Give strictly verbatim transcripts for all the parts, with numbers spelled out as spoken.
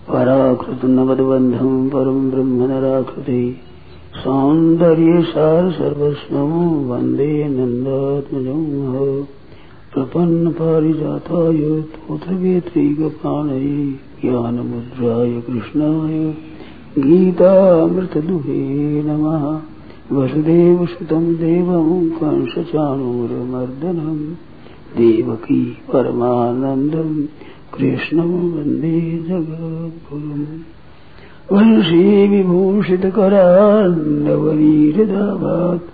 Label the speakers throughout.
Speaker 1: पराकृत नवद्बंधम परम ब्रह्म नराकृति सौंदर्य सार सर्वस्वं वंदे नंदात्मजं प्रपन्न पारिजाताय तोत्रवेत्रैकपाणये ज्ञानमुद्राय कृष्णाय गीतामृतदुहे नमः। वसुदेवसुतं देवं कंसचाणूरमर्दनं देवकी परमानन्दं कृष्णं वन्दे जगद्गुरुम्। वंशी विभूषितकरान्नवनीरदाभात्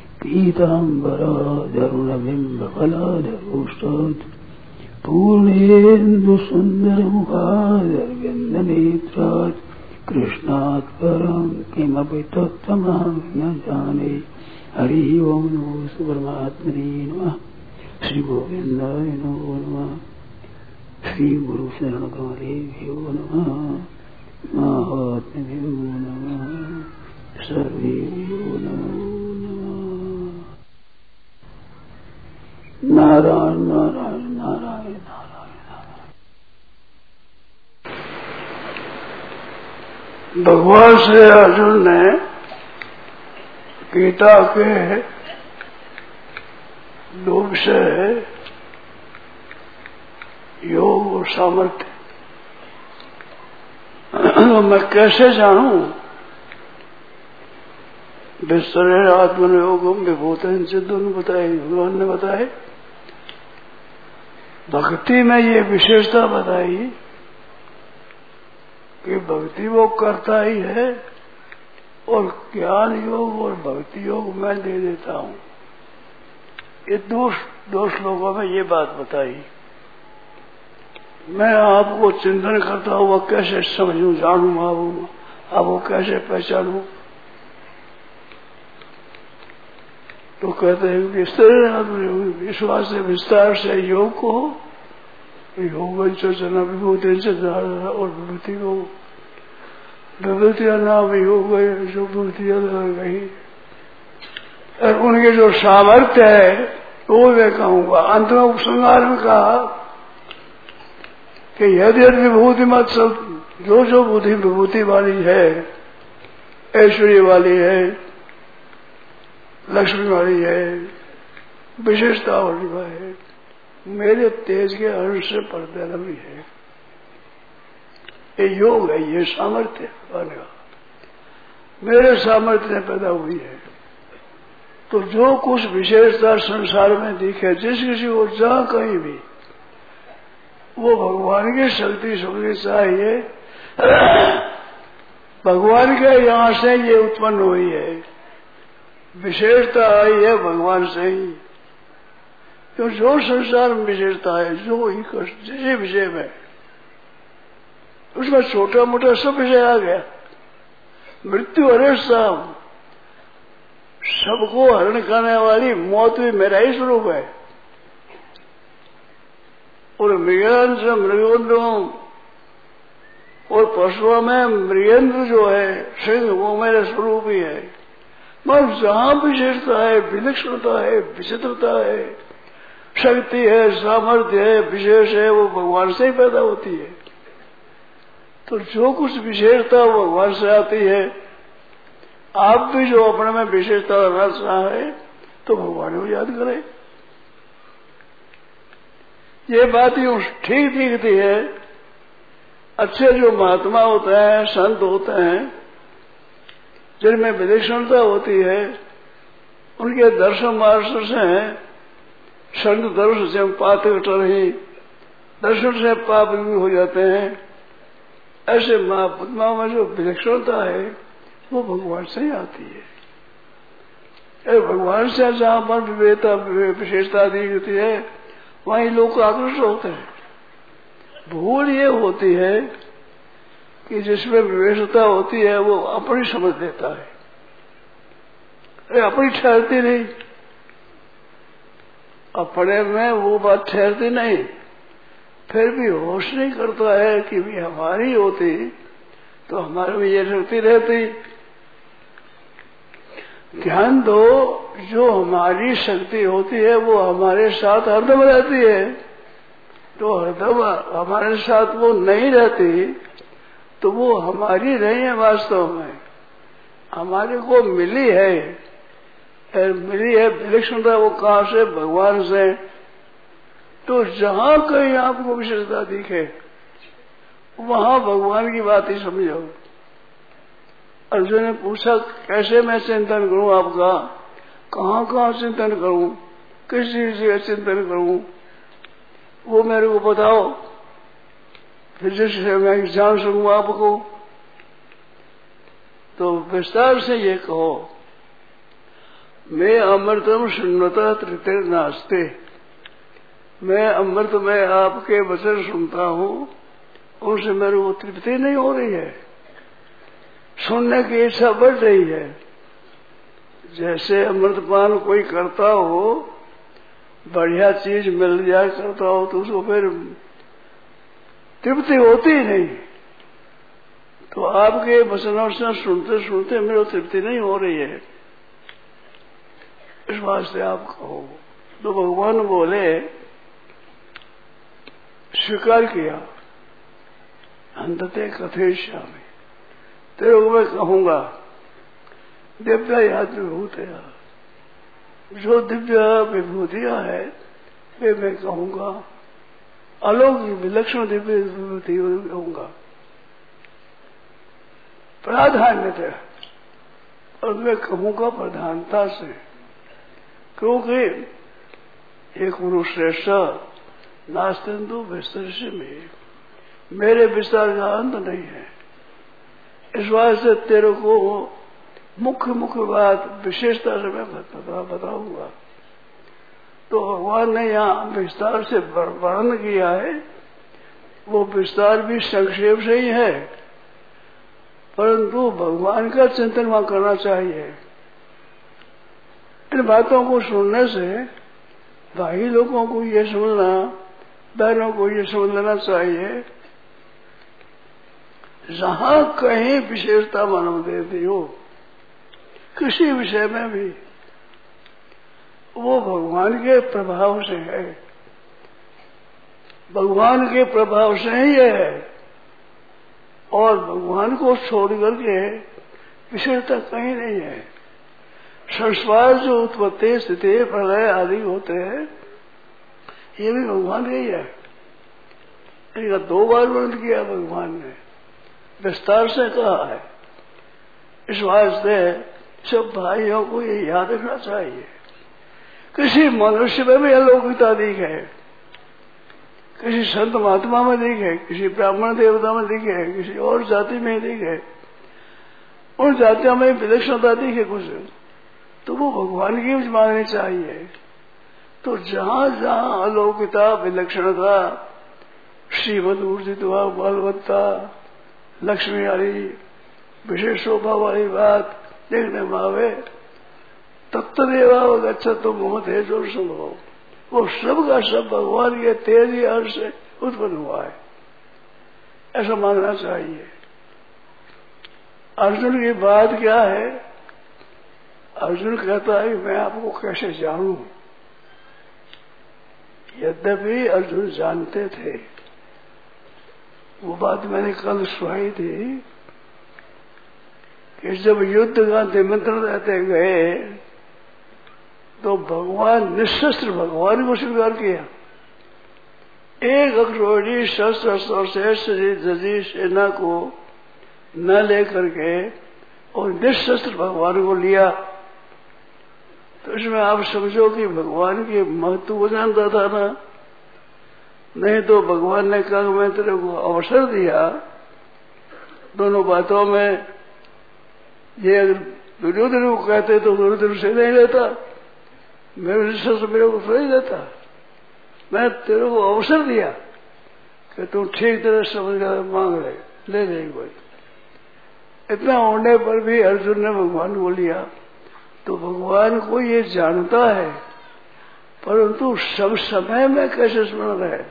Speaker 1: पीताम्बराधरुणबिम्बफलाधरोष्टात् पूर्णेन्दुसुन्दरमुखादरविन्दनेत्रात् कृष्णात् परं किमपि तत्त्वमहं न जाने। हरि ओं नमो परमात्मने नमः। श्री गोविन्दाय नमो नमः। श्री गुरु शरण कमलेभ्यो नमः। महात्म्यो नमः। सर्वेभ्यो नमो नमः। नारायण नारायण नारायण नारायण। भगवान श्री अर्जुन ने गीता के दो विषय योग और सामर्थ्य। मैं कैसे जानूं? विस्तरे आत्मन योगम विभूतन सिद्धन बताए भगवान ने बताए। भक्ति में ये विशेषता बताई कि भक्ति वो करता ही है और ज्ञान योग और भक्ति योग मैं दे देता हूं। ये दो दो श्लोकों में ये बात बताई। मैं आपको चिंतन करता हुआ कैसे समझूं, जानूं, आपको आपको कैसे पहचानूं? तो कहते हैं कि विश्वास से विस्तार से योग को योग चर्चना विभूति से और विभूति को विभूतियां नाम योग जो विभूतियां गई और उनके जो सामर्थ्य है वो मैं कहूंगा। अंत में उपसंहार में कहा कि यदि यदि विभूति मत सब जो जो बुद्धि विभूति वाली है, ऐश्वर्य वाली है, लक्ष्मी वाली है, विशेषता वाली है, मेरे तेज के अंश से पर्दा भी है। ये योग है, ये सामर्थ्य वाला मेरे सामर्थ्य ने पैदा हुई है। तो जो कुछ विशेषता संसार में दिखे जिस किसी को जहां कहीं भी वो भगवान की शक्ति समझनी चाहिए। भगवान के यहां से ये उत्पन्न हुई है, विशेषता आई है भगवान से ही। तो जो संसार में विशेषता है जो ही जिस विषय में उसमें छोटा मोटा सब विषय आ गया। मृत्यु हरे सब सबको हरण करने वाली मौत भी मेरा ही स्वरूप है। और मृगेंद्र मृगेंद्रों और पशुओं में मृगेंद्र जो है सिंह वो मेरा स्वरूप ही है। मगर जहां विशेषता है, विलक्षणता है, विचित्रता है, शक्ति है, सामर्थ्य है, विशेष है, वो भगवान से ही पैदा होती है। तो जो कुछ विशेषता वो भगवान से आती है। आप भी जो अपने में विशेषता रखना चाहे तो भगवान को याद करें। ये बात यूं ठीक दिखती है। अच्छे जो महात्मा होते हैं, संत होते हैं, जिनमें विलक्षणता होती है, उनके दर्शन मार्ग से संत दर्शन से पाप कटर ही दर्शन से पाप भी हो जाते हैं। ऐसे महात्माओं में जो विलक्षणता है वो भगवान से ही आती है। भगवान से जहां पर विवेकता विशेषता दिखती है वहीं लोग आकर्षित होते हैं। भूल ये होती है कि जिसमें विवेकता होती है वो अपनी समझ लेता है, अरे अपनी ठहरती नहीं। अपने में वो बात ठहरती नहीं, फिर भी होश नहीं करता है कि भी हमारी होती तो हमारे में ये शक्ति रहती। ध्यान दो, जो हमारी शक्ति होती है वो हमारे साथ हरदम रहती है। तो हरदम हमारे साथ वो नहीं रहती तो वो हमारी नहीं है वास्तव में, हमारे को मिली है। मिली है विलक्षणता, वो कहां से? भगवान से। तो जहां कहीं आपको विशेषता दिखे वहां भगवान की बात ही समझो। अर्जुन ने पूछा कैसे मैं चिंतन करूं आपका, कहां कहां चिंतन करूं, किस चीज से चिंतन करूं, वो मेरे को बताओ, फिर जिससे मैं जान सकूं आपको। तो विस्तार से ये कहो, मैं अमृतम शृण्वता तृतीय नास्ते, मैं अमृत में आपके वचन सुनता हूं, उनसे मेरे को तृप्ति नहीं हो रही है, सुनने की इच्छा बढ़ रही है। जैसे अमृतपान कोई करता हो, बढ़िया चीज मिल जाए करता हो, तो उसको फिर तृप्ति होती ही नहीं। तो आपके वचनों से सुनते सुनते मेरे को तृप्ति नहीं हो रही है, इस वास्ते आप कहो। तो भगवान बोले, स्वीकार किया, अंतते कथयिष्यामि, तेरे को मैं कहूंगा, दिव्य याद विभूतिया, जो दिव्य विभूतियां है वे मैं कहूंगा, अलौकिक विलक्षण दिव्य विभूति कहूंगा, प्राधान्यता, और मैं कहूंगा प्रधानता से, क्योंकि एक पुरुष श्रेष्ठ नास्तंतु विस्तर से में, मेरे विस्तार का अंत नहीं है। इस बात से तेरे को मुख्य मुख्य बात विशेषता से मैं बता, बताऊंगा। तो भगवान ने यहाँ विस्तार से वर्णन किया है, वो विस्तार भी संक्षेप से ही है, परंतु भगवान का चिंतन वहां करना चाहिए। इन बातों को सुनने से भाई लोगों को ये समझना, बहनों को ये समझ लेना चाहिए, जहां कहीं विशेषता मानव देती हो किसी विषय में भी, वो भगवान के प्रभाव से है, भगवान के प्रभाव से ही है, और भगवान को छोड़ करके विशेषता कहीं नहीं है। संस्कार जो उत्पत्ति स्थिति प्रलय आदि होते हैं, ये भी भगवान का ही है। इनका दो बार वर्णन किया भगवान ने, विस्तार से कहा है। इस वास्ते सब भाइयों को ये याद रखना चाहिए, किसी मनुष्य में भी अलौकिकता दिखे, किसी संत महात्मा में दिखे, किसी ब्राह्मण देवता में दिखे, किसी और जाति में दिखे, उन जातियों में विलक्षणता दिखे कुछ, तो वो भगवान की माननी चाहिए। तो जहां जहां अलौकिकता, विलक्षणता, श्रीमद ऊर्जितवा, बलवत्ता, लक्ष्मी वाली विशेष शोभा वाली बात देखने में आवे, तत्वदेवा अच्छा तो मोहत है जो संभव, वो सब का सब भगवान के तेज ही अर्थ से उत्पन्न हुआ है, ऐसा मानना चाहिए। अर्जुन की बात क्या है? अर्जुन कहता है मैं आपको कैसे जानूं? यद्यपि अर्जुन जानते थे, वो बात मैंने कल सुनाई थी कि जब युद्ध का निमंत्रण रहते गए तो भगवान निशस्त्र भगवान को स्वीकार किया। एक अक्षोणी शस्त्र शस्त्र से जजी सेना को न लेकर के और निशस्त्र भगवान को लिया। तो इसमें आप समझो कि भगवान की महत्व को जानता था ना, नहीं तो भगवान ने कहा मैं तेरे को अवसर दिया दोनों बातों में, ये अगर दुर्योधन को कहते तो दुर्योधन से नहीं लेता, मेरे से मेरे को सही देता, मैं तेरे को अवसर दिया कि तुम ठीक तरह समझ कर मांग रहे, ले ले कोई। इतना होने पर भी अर्जुन ने भगवान को लिया। तो भगवान को ये जानता है, परंतु सब समय में कैसे स्मरण है?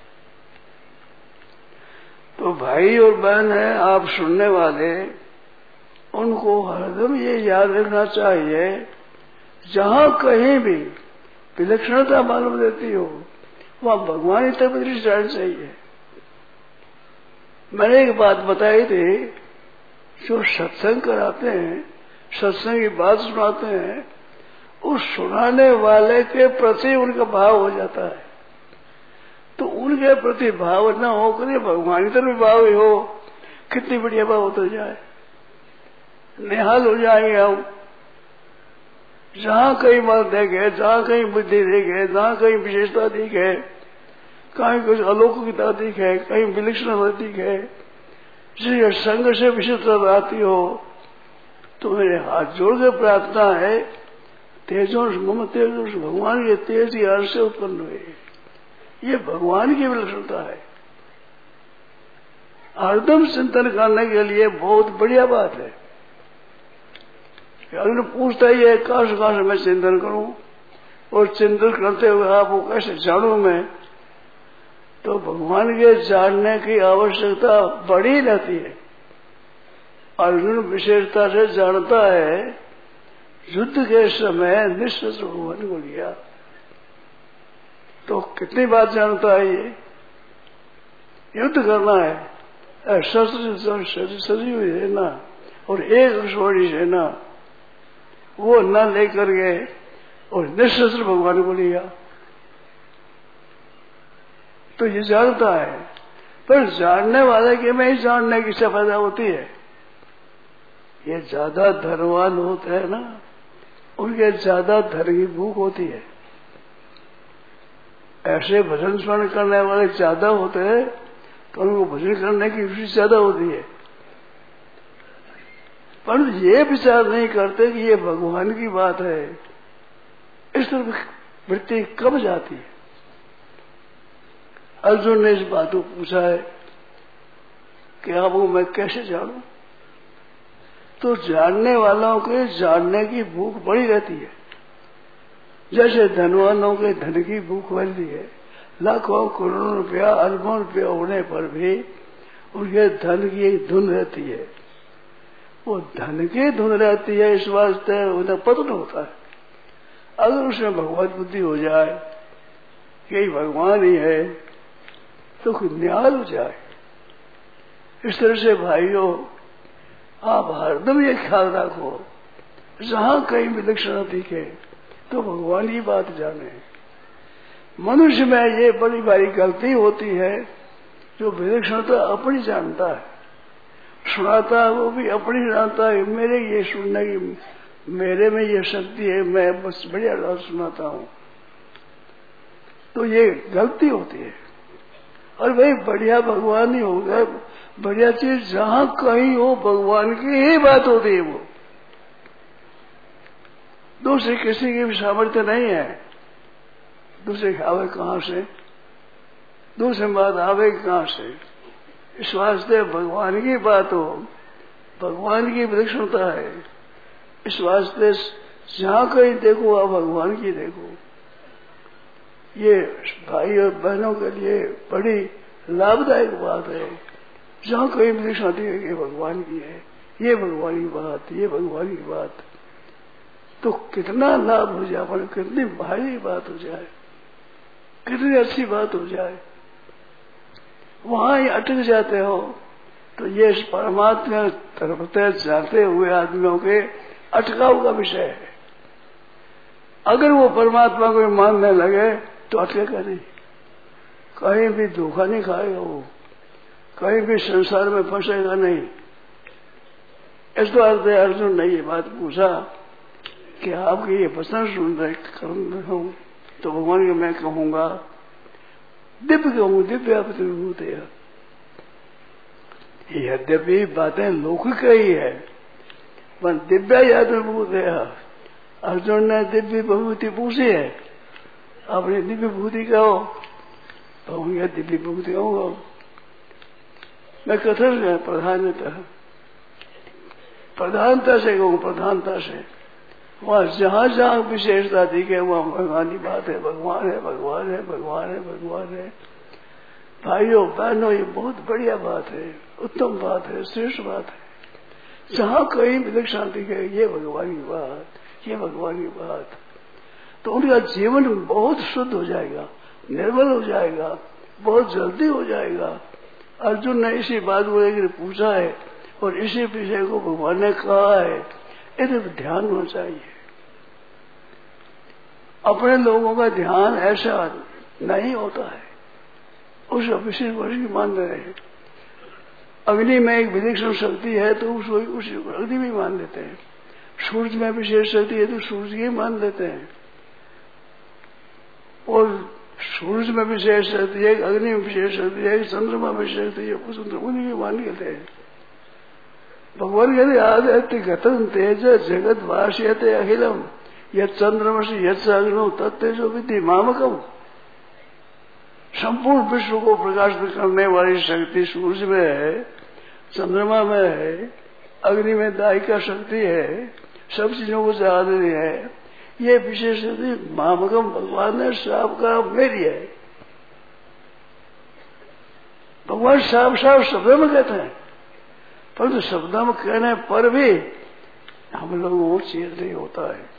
Speaker 1: तो भाई और बहन है आप सुनने वाले, उनको हरदम ये याद रखना चाहिए, जहां कहीं भी विलक्षणता मालूम देती हो वहां भगवान ही तक दृष्टि चाहिए। मैंने एक बात बताई थी, जो सत्संग कराते हैं, सत्संग की बात सुनाते हैं, उस सुनाने वाले के प्रति उनका भाव हो जाता है। तो उनके प्रति भाव न हो कर भगवान की तरफ भाव ही हो, कितनी बढ़िया बात होता जाए, निहाल हो जाएंगे हम। जहां कहीं मत देखे, जहां कहीं बुद्धि देखे, जहां कहीं विशेषता दिखे, कहीं कुछ अलौकिकता दिखे, कहीं विलक्षणता दिखे, जिसके संग से विशिष्टता आती हो, तो मेरे हाथ जोड़ के प्रार्थना है, तेजों मम तेजों भगवान के तेज ही अर्श से उत्पन्न हुए, ये भगवान की विलक्षणता है। हरदम चिंतन करने के लिए बहुत बढ़िया बात है। अगर पूछता ही है कहां से कहां से मैं चिंतन करूं, और चिंतन करते हुए आपको कैसे जानूं मैं, तो भगवान के जानने की आवश्यकता बड़ी रहती है। अर्जुन विशेषता से जानता है, युद्ध के समय निश्चय भगवान को लिया, तो कितनी बात जानता है ये। युद्ध करना है, शस्त्र सजी हुई सेना और एक अश्वरी सेना, वो न लेकर गए और निशस्त्र भगवान को लिया, तो ये जानता है। पर जानने वाले के में ही जानने की क्या फायदा होती है। ये ज्यादा धनवान होते हैं ना, उनके ज्यादा धन की भूख होती है। ऐसे भजन स्मरण करने वाले ज्यादा होते हैं, तो उनको भजन करने की रुचि ज्यादा होती है। पर ये विचार नहीं करते कि ये भगवान की बात है। इस तरफ वृत्ति कब जाती है। अर्जुन ने इस बात को पूछा है कि आपको मैं कैसे जानूं, तो जानने वालों के जानने की भूख बड़ी रहती है। जैसे धनवानों के धन की भूख बढ़ती है, लाखों करोड़ों रुपया अरबों रुपया होने पर भी उनके धन की एक धुन रहती है। वो धन की धुन रहती है, इस वास्ते उन्हें पतन होता है। अगर उसमें भगवत बुद्धि हो जाए कि भगवान ही है, तो खुद न्याल हो जाए। इस तरह से भाइयों, आप हरदम ये ख्याल रखो, जहां कहीं विलक्षण दिखे तो भगवान की बात जाने। मनुष्य में ये बड़ी भारी गलती होती है, जो विलक्षणता अपनी जानता है, सुनाता है वो भी अपनी जानता है, मेरे ये सुनने की, मेरे में ये शक्ति है, मैं बस बढ़िया बात सुनाता हूं, तो ये गलती होती है। और भाई बढ़िया भगवान ही होगा, बढ़िया चीज जहां कहीं हो भगवान की ही बात होती है। वो दूसरे किसी की भी सामर्थ्य नहीं है। दूसरे आवे कहां से, दूसरे बात आवे कहां से। इस वास्ते भगवान की बात हो, भगवान की विलक्षणता है। इस वास्ते जहां कहीं देखो आप भगवान की देखो। ये भाई और बहनों के लिए बड़ी लाभदायक बात है। जहां कहीं विलक्षणता दिखेगी भगवान की है, ये भगवान की बात, ये भगवान की बात, तो कितना लाभ हो जाए, कितनी भारी बात हो जाए, कितनी अच्छी बात हो जाए। वहां ही अटक जाते हो तो ये परमात्मा तरफ जाते हुए आदमियों के अटकाव का विषय है। अगर वो परमात्मा को मानने लगे तो अटकेगा नहीं, कहीं भी धोखा नहीं खाएगा, वो कहीं भी संसार में फंसेगा नहीं। इस बार अर्जुन ने ये बात पूछा कि आपके ये वचन सुन रहे कर हूं, तो भगवान को मैं कहूंगा दिव्य कहूं, दिव्य विभूत है। यद्यपि बातें लौकिक ही है, पर दिव्य याद विभूत है। अर्जुन ने दिव्य विभूति पूछी है, आपने दिव्य विभूति कहो, कहूंगा दिव्य विभूति कहूंगा। मैं कथन है प्रधानता प्रधानता से कहूँ, प्रधानता से वहां जहां जहां विशेषता दिखे वहां भगवान की बात है, भगवान है, भगवान है, भगवान है, भगवान है। भाइयों बहनों, ये बहुत बढ़िया बात है, उत्तम बात है, श्रेष्ठ बात है। जहां कहीं विलक्षण दिखे ये भगवान की बात, ये भगवान की बात, तो उनका जीवन बहुत शुद्ध हो जाएगा, निर्मल हो जाएगा, बहुत जल्दी हो जाएगा। अर्जुन ने इसी बात को लेकर पूछा है और इसी विषय को भगवान ने कहा है। इधर ध्यान होना चाहिए। अपने लोगों का ध्यान ऐसा नहीं होता है, उस विशेष वस्तु मान रहे। अग्नि में एक विलक्षण शक्ति है तो उसको उसी अग्नि भी मान लेते हैं। सूरज में विशेष शक्ति है तो सूरज ही मान लेते हैं। और सूरज में विशेष शक्ति है, अग्नि में विशेष शक्ति है, चंद्रमा में विशेष शक्ति है, उन्हीं भी मान लेते हैं। भगवान कहते आदि गतम तेज जगत भाष्यते अखिलम यद चंद्रमसी यद अग्नो तत्तेजो विद्धि मामकम। संपूर्ण विश्व को प्रकाशित करने वाली शक्ति सूरज में है, चंद्रमा में है, अग्नि में दायिका शक्ति है, सब चीजों को जगा देती है। ये विशेष शक्ति मामकम भगवान ने साफ कहा मेरी है। भगवान साफ साफ शब्दों में कहते हैं, परंतु शब्दों में कहने पर भी हम लोगों को चेत नहीं होता है।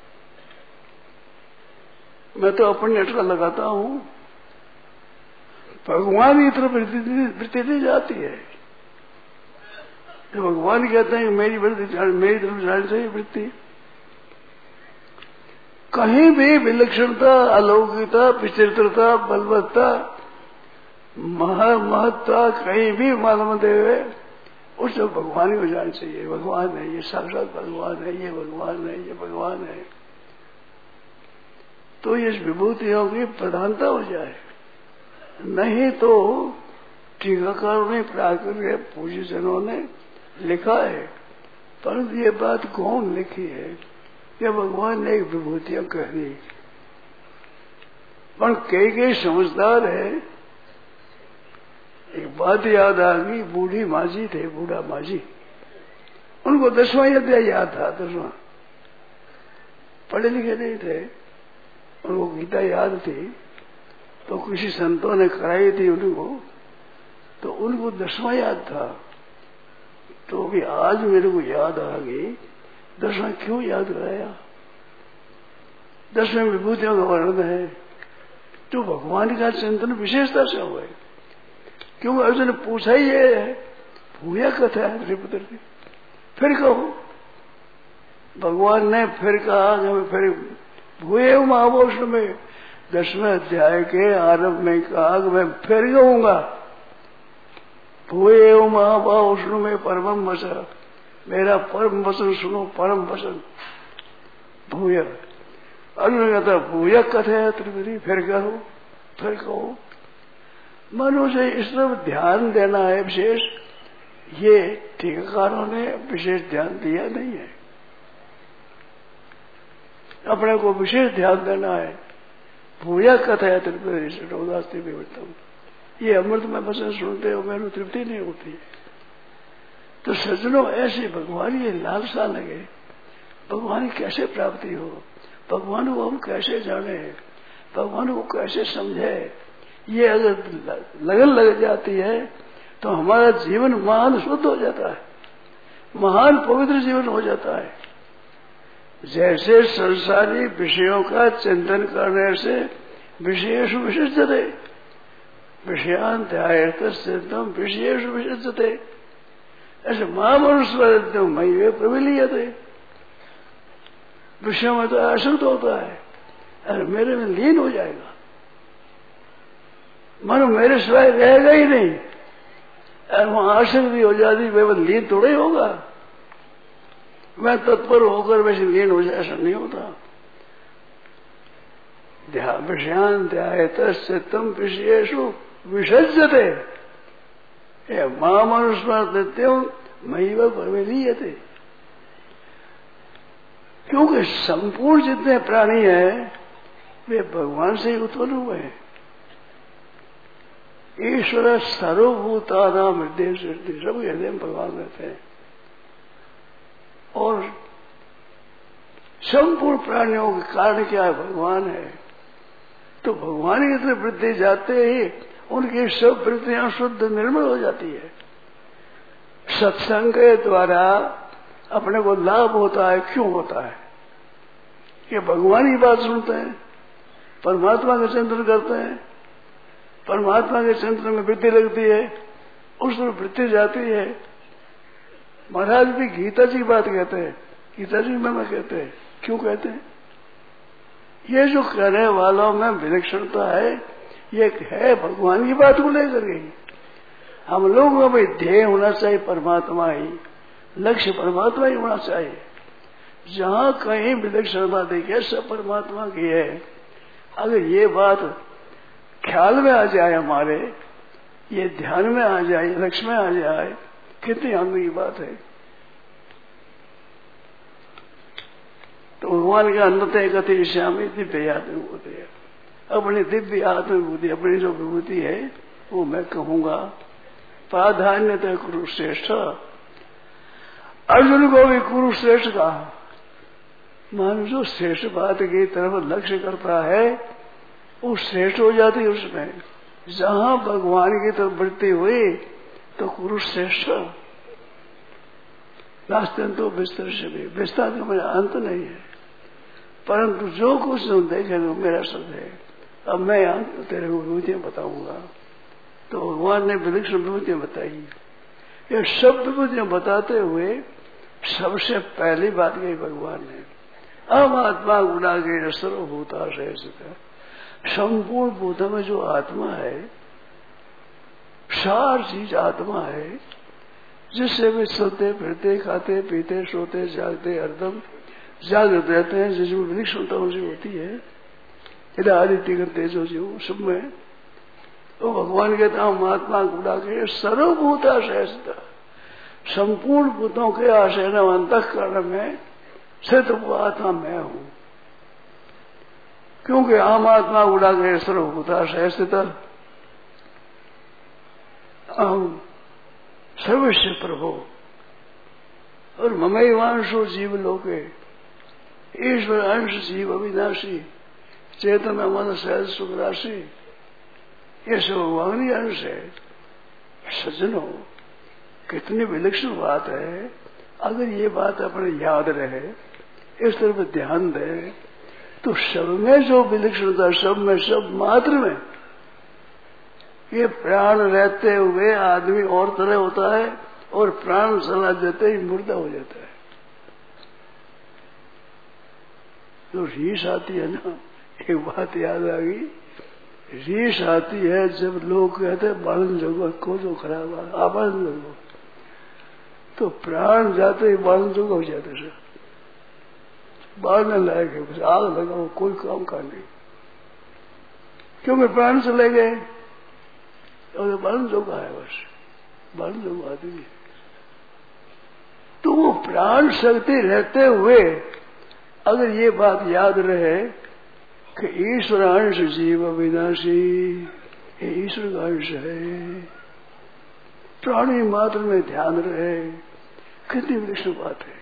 Speaker 1: मैं तो अपनी अटका लगाता हूं, भगवान की तरफ वृत्ति नहीं जाती है। तो भगवान कहते हैं कि मेरी वृत्ति मेरी तरफ जानी चाहिए वृत्ति। कहीं भी विलक्षणता, अलौकिकता, विचित्रता, बलवत्ता, महत्ता कहीं भी मालूम दे हुए उस भगवान ही को जाना चाहिए। भगवान है ये, साक्षात भगवान है ये, भगवान है ये, भगवान है। तो इस विभूतियों की प्रधानता हो जाए। नहीं तो टीकाकारों ने, प्राकृतिक पूज्यजनों ने लिखा है, परंतु ये बात कौन लिखी है कि भगवान ने एक विभूतियां कह दी। पर कई कई समझदार है। एक बात याद आ गई, बूढ़ी माजी थे, बूढ़ा माजी, उनको दसवां अध्याय याद था। दसवां पढ़े लिखे नहीं थे, उनको गीता याद थी, तो किसी संतों ने कराई थी उनको, तो उनको दसवां याद था। तो भी आज मेरे को याद आ गई, दसवां क्यों याद कराया? दसवें विभूतियों का वर्णन है जो भगवान का चिंतन विशेषता से हुआ है। क्योंकि अर्जुन ने पूछा ही ये है, भूया कथा है त्रिपुत्र की। फिर कहो, भगवान ने फिर कहा, फिर भूये महाभूषण में दसवें अध्याय के आरंभ में कहा कि मैं फिर कहूंगा, भूये महाभूषण में परम वचन, मेरा परम वचन सुनो, परम वचन भूय। अर्जुन कहता भूया कथा है त्रिपुरी, फिर कहो, फिर कहो। मनुष्य इस तरफ ध्यान देना है विशेष, ये टीकाकारों ने विशेष ध्यान दिया नहीं है। अपने को विशेष ध्यान देना है। भूया कथा है त्रिपुरी उदासी भी होता हूँ, ये अमृत में वचन सुनते हो, मेरे तृप्ति नहीं होती है। तो सज्जनों ऐसे भगवान ये लालसा लगे, भगवान की कैसे प्राप्ति हो, भगवान को हम कैसे जाने, भगवान को कैसे समझे, ये अगर लगन लग जाती है तो हमारा जीवन महान शुद्ध हो जाता है, महान पवित्र जीवन हो जाता है। जैसे संसारी विषयों का चिंतन करने से विशेष विशिष्टते, विषयांत्यायर्थ सिद्धम विशेष विशिष्टते, ऐसे महामनुष्य मई प्रविलीयते, विषयों में तो आसक्त होता है, अरे मेरे में लीन हो जाएगा, मन मेरे सिवाय रहेगा ही नहीं। अरे वहां आसक्त भी हो जाती, वे लीन थोड़ा ही होगा। मैं तत्पर होकर वैसे लीन हो जाए, ऐसा नहीं होता। ध्यान विषयांत्यायत चित्तम विषयेषु विसज्जते, मामनुस्मृत्यं मयैव प्रविलीयते। क्योंकि संपूर्ण जितने प्राणी हैं वे भगवान से ही उत्पन्न हुए हैं। ईश्वर सर्वभूतानां हृदय सृष्टि, सब हृदय में भगवान रहते हैं और संपूर्ण प्राणियों के कारण क्या है, भगवान है। तो भगवान की तरफ वृद्धि जाते ही उनकी सब वृत्तियां शुद्ध निर्मल हो जाती है। सत्संग के द्वारा अपने को लाभ होता है। क्यों होता है? कि भगवान की बात सुनते हैं, परमात्मा का चिंतन करते हैं, परमात्मा के चिंतन में वृद्धि लगती है, उस तरफ वृत्ति जाती है। महाराज भी गीता जी की बात कहते हैं, गीता जी में मैं कहते हैं, क्यों कहते हैं? ये जो कहने वालों में विलक्षणता है, ये है भगवान की बात को लेकर के। हम लोगों का भाई ध्येय होना चाहिए परमात्मा ही, लक्ष्य परमात्मा ही होना चाहिए। जहां कहीं विलक्षणता देखे सब परमात्मा की है। अगर ये बात ख्याल में आ जाए, हमारे ये ध्यान में आ जाए, लक्ष्य में आ जाए, कितनी आनंद की बात है। तो भगवान के अंदर गति श्यामी दिव्य आत्मविभूति है। अपनी दिव्य आत्मविभूति, अपनी जो विभूति है वो मैं कहूंगा प्राधान्यतः कुरुश्रेष्ठ। अर्जुन को भी कुरुश्रेष्ठ कहा। मान जो श्रेष्ठ बात की तरफ लक्ष्य करता है वो श्रेष्ठ हो जाती है। उसमें जहां भगवान की तरफ वृत्ति हुई तो कुरुश्रेष्ठ। रास्ते तो विस्तर से भी, विस्तार का मेरा अंत नहीं है, परंतु जो कुछ तुम देखे तो मेरा शब्द है। अब मैं अंत तेरे को विभूतियां बताऊंगा। तो भगवान ने विलक्षण विभूतियां बताई। ये सब विभूतियां बताते हुए सबसे पहली बात कही भगवान ने, अब आत्मा गुणा के सर्वभूताशय से, संपूर्ण भूतों में जो आत्मा है, सार चीज आत्मा है, जिससे वे सोते फिरते खाते पीते सोते जागते हरदम जागृत रहते हैं, जिसमें विलक्षणता उनसे होती है। यदि आदित्य का तेजो जीव सब में, तो भगवान कहता हूं महात्मा गुणा के सर्वभूताशय, संपूर्ण भूतों के आशय न अंतःकरण में सिद्ध वो आत्मा मैं हूं। क्योंकि आम आत्मा गुणा के सर्वभूताशय स्थित अहम सर्वस्व प्रभु और ममैवांशो जीव लोके, ईश्वर अंश जीव अविनाशी चेतन मन सहज सुख राशि, ये सब भगवान ही अंश है। सज्जनों, कितनी विलक्षण बात है। अगर ये बात अपने याद रहे, इस तरफ ध्यान दे, तो सब में जो विलक्षणता, सब में सब मात्र में, ये प्राण रहते हुए आदमी और तरह होता है और प्राण चला जाते ही मुर्दा हो जाता है। तो रीस आती है ना, एक बात याद आ गई, रीस आती है जब लोग कहते हैं बालन जगत को जो खराब आबालन जगो, तो प्राण जाते ही बालन जगो हो जाते सर, बालने लायक है, बस आग लगाओ, कोई काम का नहीं, क्योंकि प्राण चले गए और बालन जोगा है, बस बालन जोगा आती है। तो वो प्राण शक्ति रहते हुए अगर ये बात याद रहे कि ईश्वर अंश जीव अविनाशी, ये ईश्वर का अंश है, प्राणी मात्र में ध्यान रहे, कितनी विलक्षण बात है,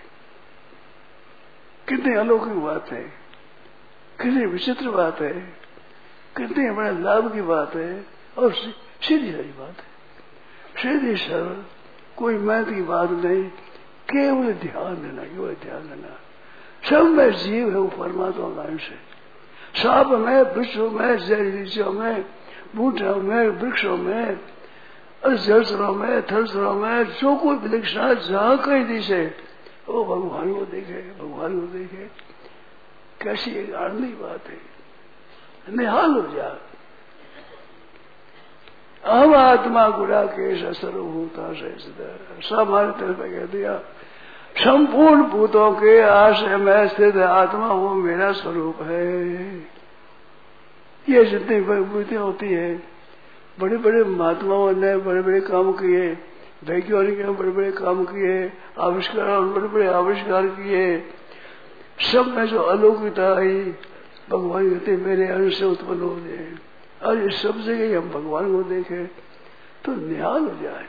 Speaker 1: कितनी अलौकिक बात है, कितनी विचित्र बात है, कितनी बड़े लाभ की बात है और सीधी सारी बात है, सीधी सरल, कोई मेहनत की बात नहीं, केवल ध्यान देना, केवल ध्यान देना। सब में जीव है, वो परमात्मा का अंश है। सांप में, वृक्षों में, जलीचों में, बूटों में, वृक्षों में, जलचरों में, थलचरों में, जो कोई विलक्षण जहां कहीं दिशे वो भगवान को देखे, भगवान को देखे। कैसी एक आनंदी बात है, निहाल हो जा। हम आत्मा गुड़ा के सर्वभूता से सब हमारे तरफ कह दिया, संपूर्ण भूतों के आश्रय में स्थित आत्मा वो मेरा स्वरूप है। ये जितनी विभूतियां होती है, बड़े बड़े महात्माओं ने बड़े बड़े काम किए, वैज्ञानिकों ने बड़े बड़े काम किए, आविष्कार बड़े बड़े आविष्कार किए, सब में जो अलौकिकता आई, भगवान कहते मेरे अंश से उत्पन्न हो गए। और इस सब जगह हम भगवान को देखें तो निहाल हो जाए।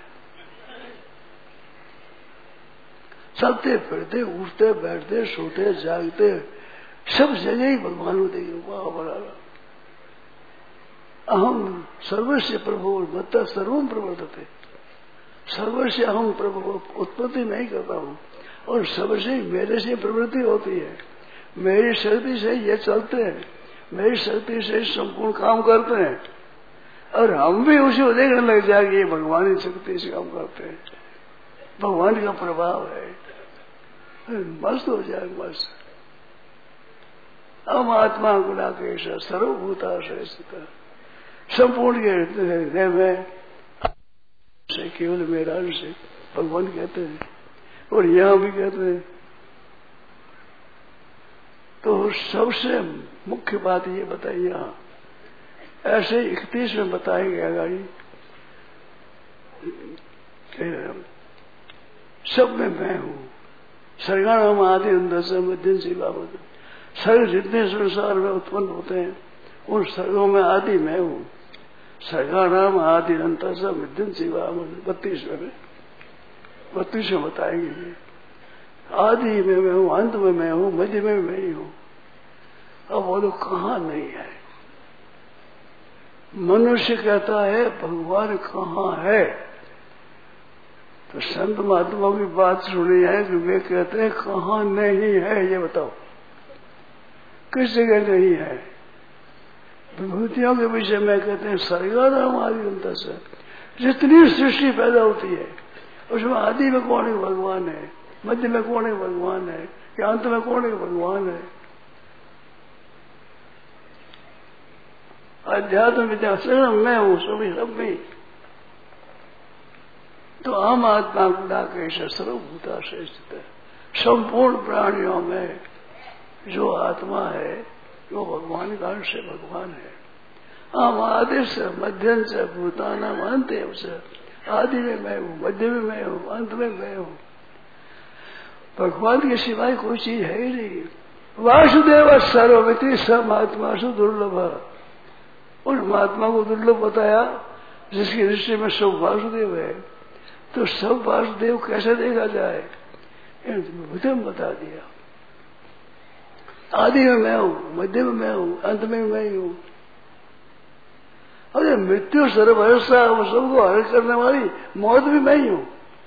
Speaker 1: चलते फिरते, उठते बैठते, सोते जागते, सब जगह ही भगवान को देखे। वाह बड़ा अहम सर्वस्व प्रभु मत्ता सर्वम प्रवर्तते, सर्वस्व अहम प्रभु, उत्पत्ति नहीं करता हूँ और सबसे मेरे से प्रवृत्ति होती है, मेरी शक्ति से ये चलते हैं, मेरी शक्ति से संपूर्ण काम करते हैं। और हम भी उसी को देखने लग जाएंगे, ये भगवान ही शक्ति से काम करते हैं, भगवान का प्रभाव है, मस्त हो जाए मस्त। हम आत्मा गुणा के सर्वभूता श्रेष्ठता, संपूर्ण के हृदय में से केवल मेरा से भगवान कहते हैं, और यहां भी कहते हैं। तो सबसे मुख्य बात ये बताई यहां, ऐसे इकतीस में बताएंगे आगाड़ी, सब में मैं हूं, सर्गाणाम आदि अंदर से मध्यम से बाबत, सर्ग जितने संसार में उत्पन्न होते हैं उन सर्गों में आदि मैं हूं, सर्गाणाम आदि अंतर से मध्यम से बाबत बत्तीसवें में बत्तीस में बताएंगे। आदि में मैं हूं, अंत में मैं हूं, मध्य में मैं ही हूं। अब वो लोग कहां नहीं है। मनुष्य कहता है भगवान कहां है, तो संत महात्मा की बात सुनी है कि वे कहते हैं कहां नहीं है, ये बताओ किस जगह नहीं है। विभूतियों के विषय में कहते हैं सर्गानाम आदि अंतर से, जितनी सृष्टि पैदा होती है उसमें आदि में कौन है भगवान है, मध्य में कौन है भगवान है, या अंत में कौन है भगवान है। अध्यात्म विद्या सर्व मैं हूं, सभी सब में। तो हम आत्मा गुणा के सर्वभूता श्रेष्ठ है, संपूर्ण प्राणियों में जो आत्मा है वो भगवान का अंश है, भगवान है। हम आदि से मध्यम से भूताना अंत से, आदि में मैं हूं, मध्य में मैं हूं, अंत में मैं हूं। भगवान के सिवाय कोई चीज है ही नहीं। वासुदेव सर्वमिति सब महात्मा से दुर्लभ, उस महात्मा को दुर्लभ बताया जिसकी दृष्टि में सब वासुदेव है। तो सब वासुदेव कैसे देखा जाए, भूतम बता दिया। आदि में मैं हूं, मध्य में मैं हूं, अंत में मैं ही हूं। अरे मृत्यु सर्वहर्षा, वो सबको हर्ष करने वाली मौत भी मैं ही हूं।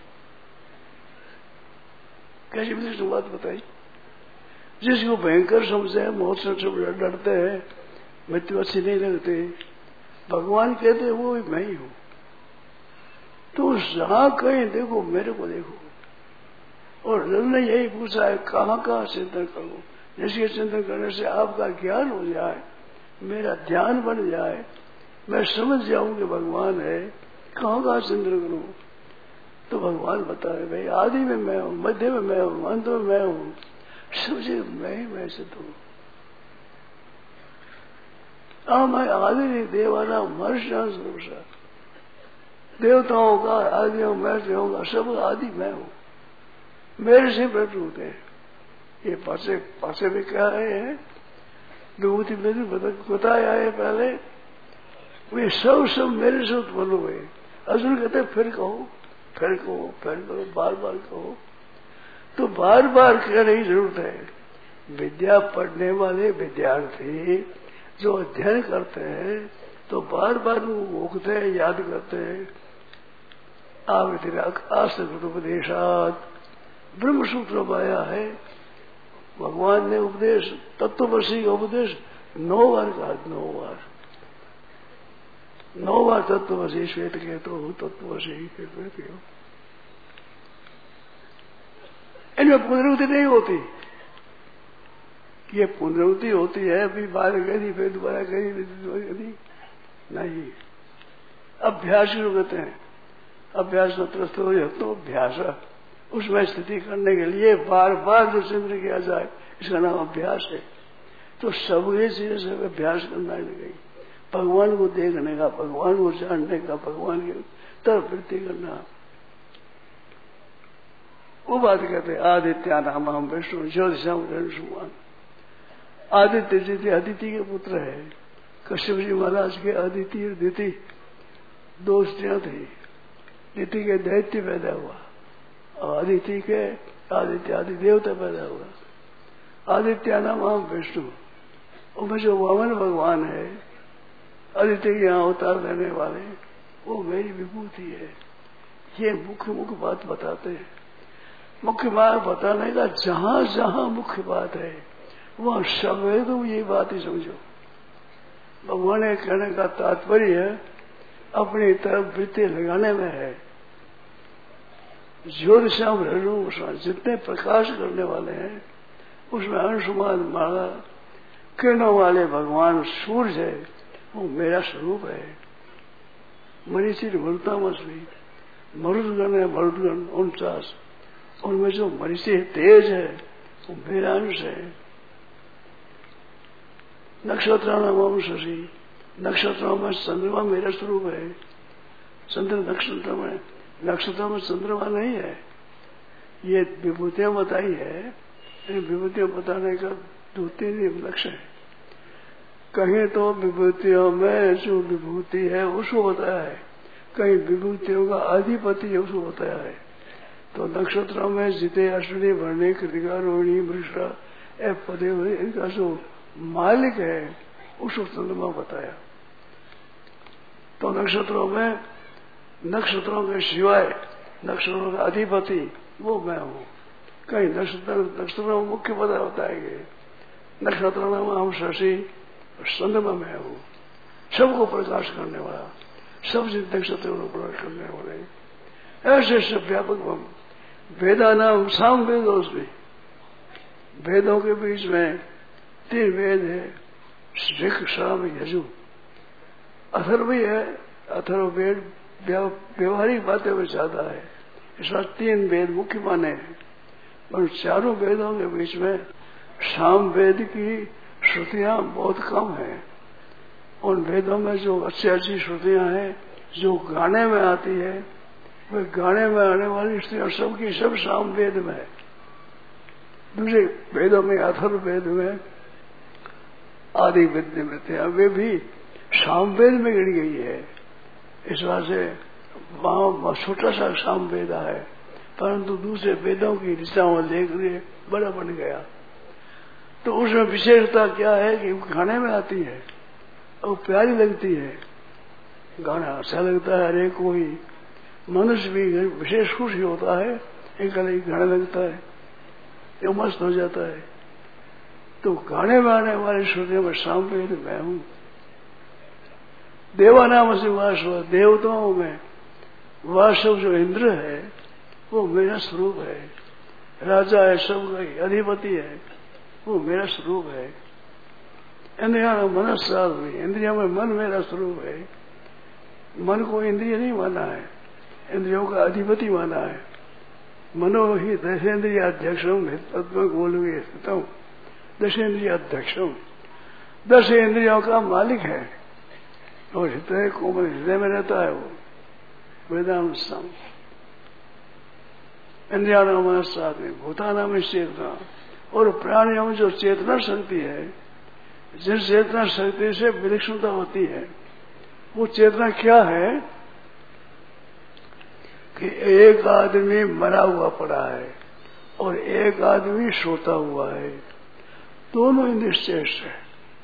Speaker 1: कैसी विशिष्ट बात बताई। जिसको भयंकर समझे है, मौत से सब डरते हैं, मृत्यु अच्छी नहीं लगते, भगवान कहते हैं वो भी मैं ही हूं। तो जहां कहीं देखो मेरे को देखो। और रब ने यही पूछा है कहां कहां चिंतन करूं, जिसके चिंतन करने से आपका ज्ञान हो जाए, मेरा ध्यान बन जाए, मैं समझ जाऊं कि भगवान है, कहां कहां चिंतन करूं। तो भगवान बता रहे भाई आदि में मैं हूं, मध्य में मैं हूं, अंत में मैं हूं, सब जगह मैं ही मैं सिद्ध हूं। मैं आदि नहीं देवाना मर्षान स्वरूप, देवताओं का आदि हूं, मैं होगा, सब आदि मैं हूं, मेरे से प्रकट होते हैं। ये पासे पासे में क्या है, विभूति में बताया है पहले, वे सब सब मेरे से उत्पन्न हुए। अर्जुन कहते फिर कहो, फिर कहो, फिर कहो, बार बार कहो। तो बार बार कहने की जरूरत है। विद्या पढ़ने वाले विद्यार्थी जो अध्ययन करते हैं तो बार बार वो उगते हैं, याद करते हैं। आस्तिकोपदेशात ब्रह्म सूत्र पाया है, भगवान ने उपदेश तत्ववशी का उपदेश नौ बार कहा, नौ बार नौ बार तत्ववशी श्वेत के तो तत्ववशी कहते हो। इनमें पुनरुक्ति नहीं होती, ये पुनरुक्ति होती है अभी बार गई फिर दोबारा गई नहीं। अभ्यास शुरू करते हैं, अभ्यास त्रस्त हो तो अभ्यास, उसमें स्थिति करने के लिए बार बार जो चिंतन किया जाए इसका नाम अभ्यास है। तो सब ये चीजें सब अभ्यास करना है, भगवान को देखने का, भगवान को जानने का, भगवान की तरफ वृत्ति करना। वो बात कहते हैं आदित्य नाम हम विष्णु ज्योतिषाम सुमान। आदित्य जी थे, अदिति के पुत्र है। कश्यप जी महाराज के अदिति और दिति दो स्त्रियां थी। दिति के दैत्य पैदा हुआ और अदिति के आदित्य आदि देवता पैदा हुआ। आदित्य नाम हम विष्णु, उनमें जो वामन भगवान है आदित्य के यहाँ अवतार देने वाले, वो मेरी विभूति है। ये मुख्य मुख्य बात बताते हैं। मुख्य बात बताने का जहां जहां मुख्य बात है वहां सब है, तो ये बात ही समझो। भगवान के कहने का तात्पर्य है अपनी तरफ वृत्ति लगाने में है। ज्योतिषाम रजू उसमें जितने प्रकाश करने वाले हैं उसमें अंशुमान माला किरणों वाले भगवान सूर्य है, वो मेरा स्वरूप है। मरीचि मरुता मछली मरुदगण है, मरुदगण उनचास, उनमें जो मरीचि तेज है वो मेरा अंश है। नक्षत्राणाम शशि, नक्षत्रों में चंद्रमा मेरा स्वरूप है। चंद्र नक्षत्र में, नक्षत्रों में चंद्रमा नहीं है। ये विभूतियां बताई है, इन विभूतियां बताने का दो तीन लक्ष्य है। कहीं तो विभूतियों में जो विभूति है उसको बताया है, कहीं विभूतियों का अधिपति है उसको बताया है। तो नक्षत्रों में जिते अश्विनी भरणी कृतिका रोहिणी वृषा ए पदे इनका जो मालिक है उसको चंद्रमा बताया। तो नक्षत्रों में, नक्षत्रों के सिवाय नक्षत्रों का अधिपति वो मैं हूँ। कहीं नक्षत्र नक्षत्रों में मुख्य पद बताएंगे, नक्षत्रों में हम शशि चंद्रमा में हूँ, सबको प्रकाश करने वाला, सब नक्षत्रों को प्रकाश करने वाले। ऐसे सब व्यापक वेदा नाम साम वेदों में, वेदों के बीच में तीन वेद है, ऋक् साम यजु। अथर्व भी है, अथर्व वेद व्यवहारिक बातें में ज्यादा है, इसलिए तीन वेद मुख्य माने हैं। पर चारों वेदों के बीच में साम वेद की श्रुतियां बहुत कम है। उन वेदों में जो अच्छी अच्छी श्रुतियां हैं जो गाने में आती है, वे गाने में आने वाली श्रुतियां सबकी सब साम वेद में है। दूसरे वेदों में, अथर्व वेद में आदि विद्या विद्या वे भी साम वेद में गिनी गई है। इस वजह से वहां छोटा सा साम वेद है, परंतु दूसरे वेदों की दिशाओं देख लिए बड़ा बन गया। तो उसमें विशेषता क्या है कि गाने में आती है और प्यारी लगती है। गाना अच्छा लगता है, हरेक कोई मनुष्य भी विशेष खुशी होता है, एक अलग गाना लगता है, ये मस्त हो जाता है। तो गाने में आने वाले श्रुतियों में साम वेद मैं हूं। देवानाम से वासव, देवताओं में वासव जो इंद्र है वो मेरा स्वरूप है। राजा है, सब अधिपति है, वो मेरा स्वरूप है। इंद्रिया में मनस्सा हुई, इंद्रिया में मन मेरा स्वरूप है। मन को इंद्रिय नहीं माना है, इंद्रियों का अधिपति माना है। मनो ही दशेन्द्रियाध्यक्षम तत्व गोलवी स्थितम, दशेन्द्रियाध्यक्षम, दस इंद्रियों का मालिक है और हृदय कोमल हृदय में रहता है वो वेदांत सम। इंद्रिया नाम मनस्सा में, भूता नाम चेतना, और प्राणियों में जो चेतना शक्ति है, जिस चेतना शक्ति से विलक्षणता होती है, वो चेतना क्या है कि एक आदमी मरा हुआ पड़ा है और एक आदमी सोता हुआ है, दोनों ही निश्चेष्ट है,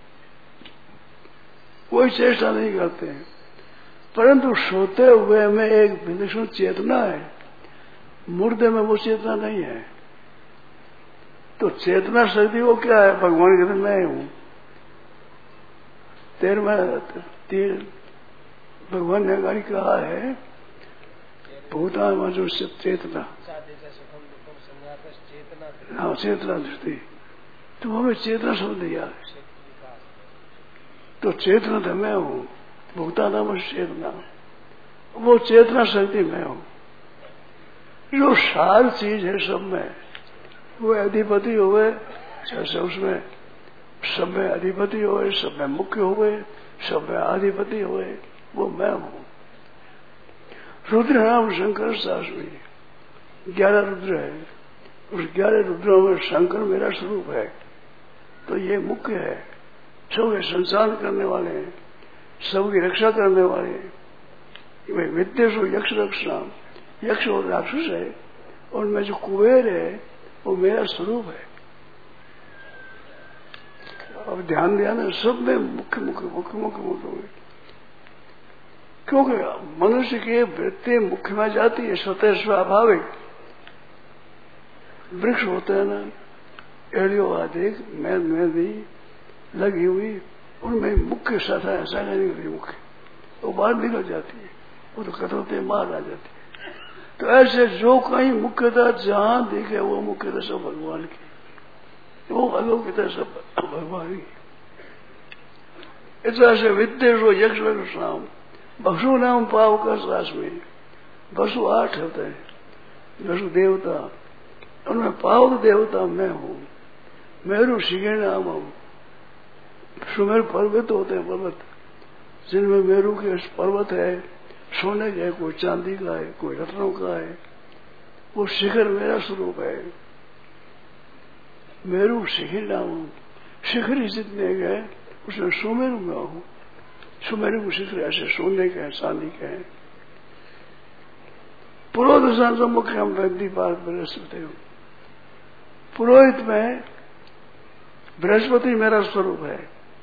Speaker 1: कोई चेष्टा नहीं करते हैं। परंतु सोते हुए में एक विलक्षण चेतना है, मुर्दे में वो चेतना नहीं है। तो चेतना शक्ति वो क्या है? भगवान कहते मैं हूं। तेरहवा तीर भगवान ने गाड़ी कहा है भूता में जो चेतना, हाँ चेतना दृष्टि, तो हमें चेतना शब्द दिया है। तो चेतना तो मैं हूं, भूता नाम चेतना, वो चेतना शक्ति मैं हूं। जो सार चीज है सब में, वो अधिपति हुए, जैसे उसमें सब में अधिपति हुए, सब में मुख्य हुए, सब में अधिपति हुए, वो मैं हूं। रुद्र नाम शंकर शास्त्री, ग्यारह रुद्र है, उस ग्यारह रुद्रों में शंकर मेरा स्वरूप है। तो ये मुख्य है, सबके संचार करने वाले हैं, सबकी रक्षा करने वाले हैं। विद्येशु यक्ष रक्षा, यक्ष और राक्षस है, और मैं जो कुबेर है वो मेरा स्वरूप है। अब ध्यान देना, सब में मुख्य मुख्य मुख्य मुख्य मुख्य हुए, क्योंकि मनुष्य की वृत्ति मुख्य में जाती है, स्वतः स्वाभाविक। वृक्ष होते हैं ना, एड़ियों अधिक मैं में भी लगी हुई, उनमें मुख्य शाखा शाखा नहीं होती मुख्य, वो बाहर निकल जाती है, वो तो खत्म होते मार आ जाती है। तो ऐसे जो कहीं मुख्यता जहां देखे वो मुख्यता सब भगवान की, वो अलौकिकता सब भगवान की। इस तरह से विद्वेषो यक्ष नाम बसु नाम पाव का सास में बसु आठ होते हैं, बसु देवता, उनमें पावक देवता मैं हूँ। मेरू शिगे नाम हूँ, सुमेर पर्वत होते हैं, पर्वत जिनमें मेरू के पर्वत है, सोने के, कोई चांदी का है, कोई रत्नों का है, वो शिखर मेरा स्वरूप है। मेरू शिखर नाम हूँ, शिखर ही जितने गए उसमें सुमेरु में हूँ। सुमेरु को शिखर ऐसे सोने के हैं, चांदी के हैं। पुरोहित मुख्य हम वैद्य पार्क बृहस्पति हूँ। पुरोहित में बृहस्पति मेरा स्वरूप है,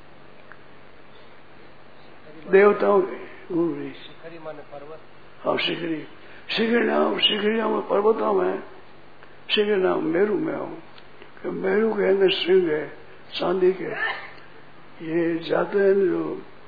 Speaker 1: देवताओं के गुरु भी। हाँ शिखरी, शिखरी नाम, शिखरी नाम पर्वतों में, शिखरी नाम मेरू में हूँ। मेरू के अंदर सिंह है चांदी के, ये जाते हैं जो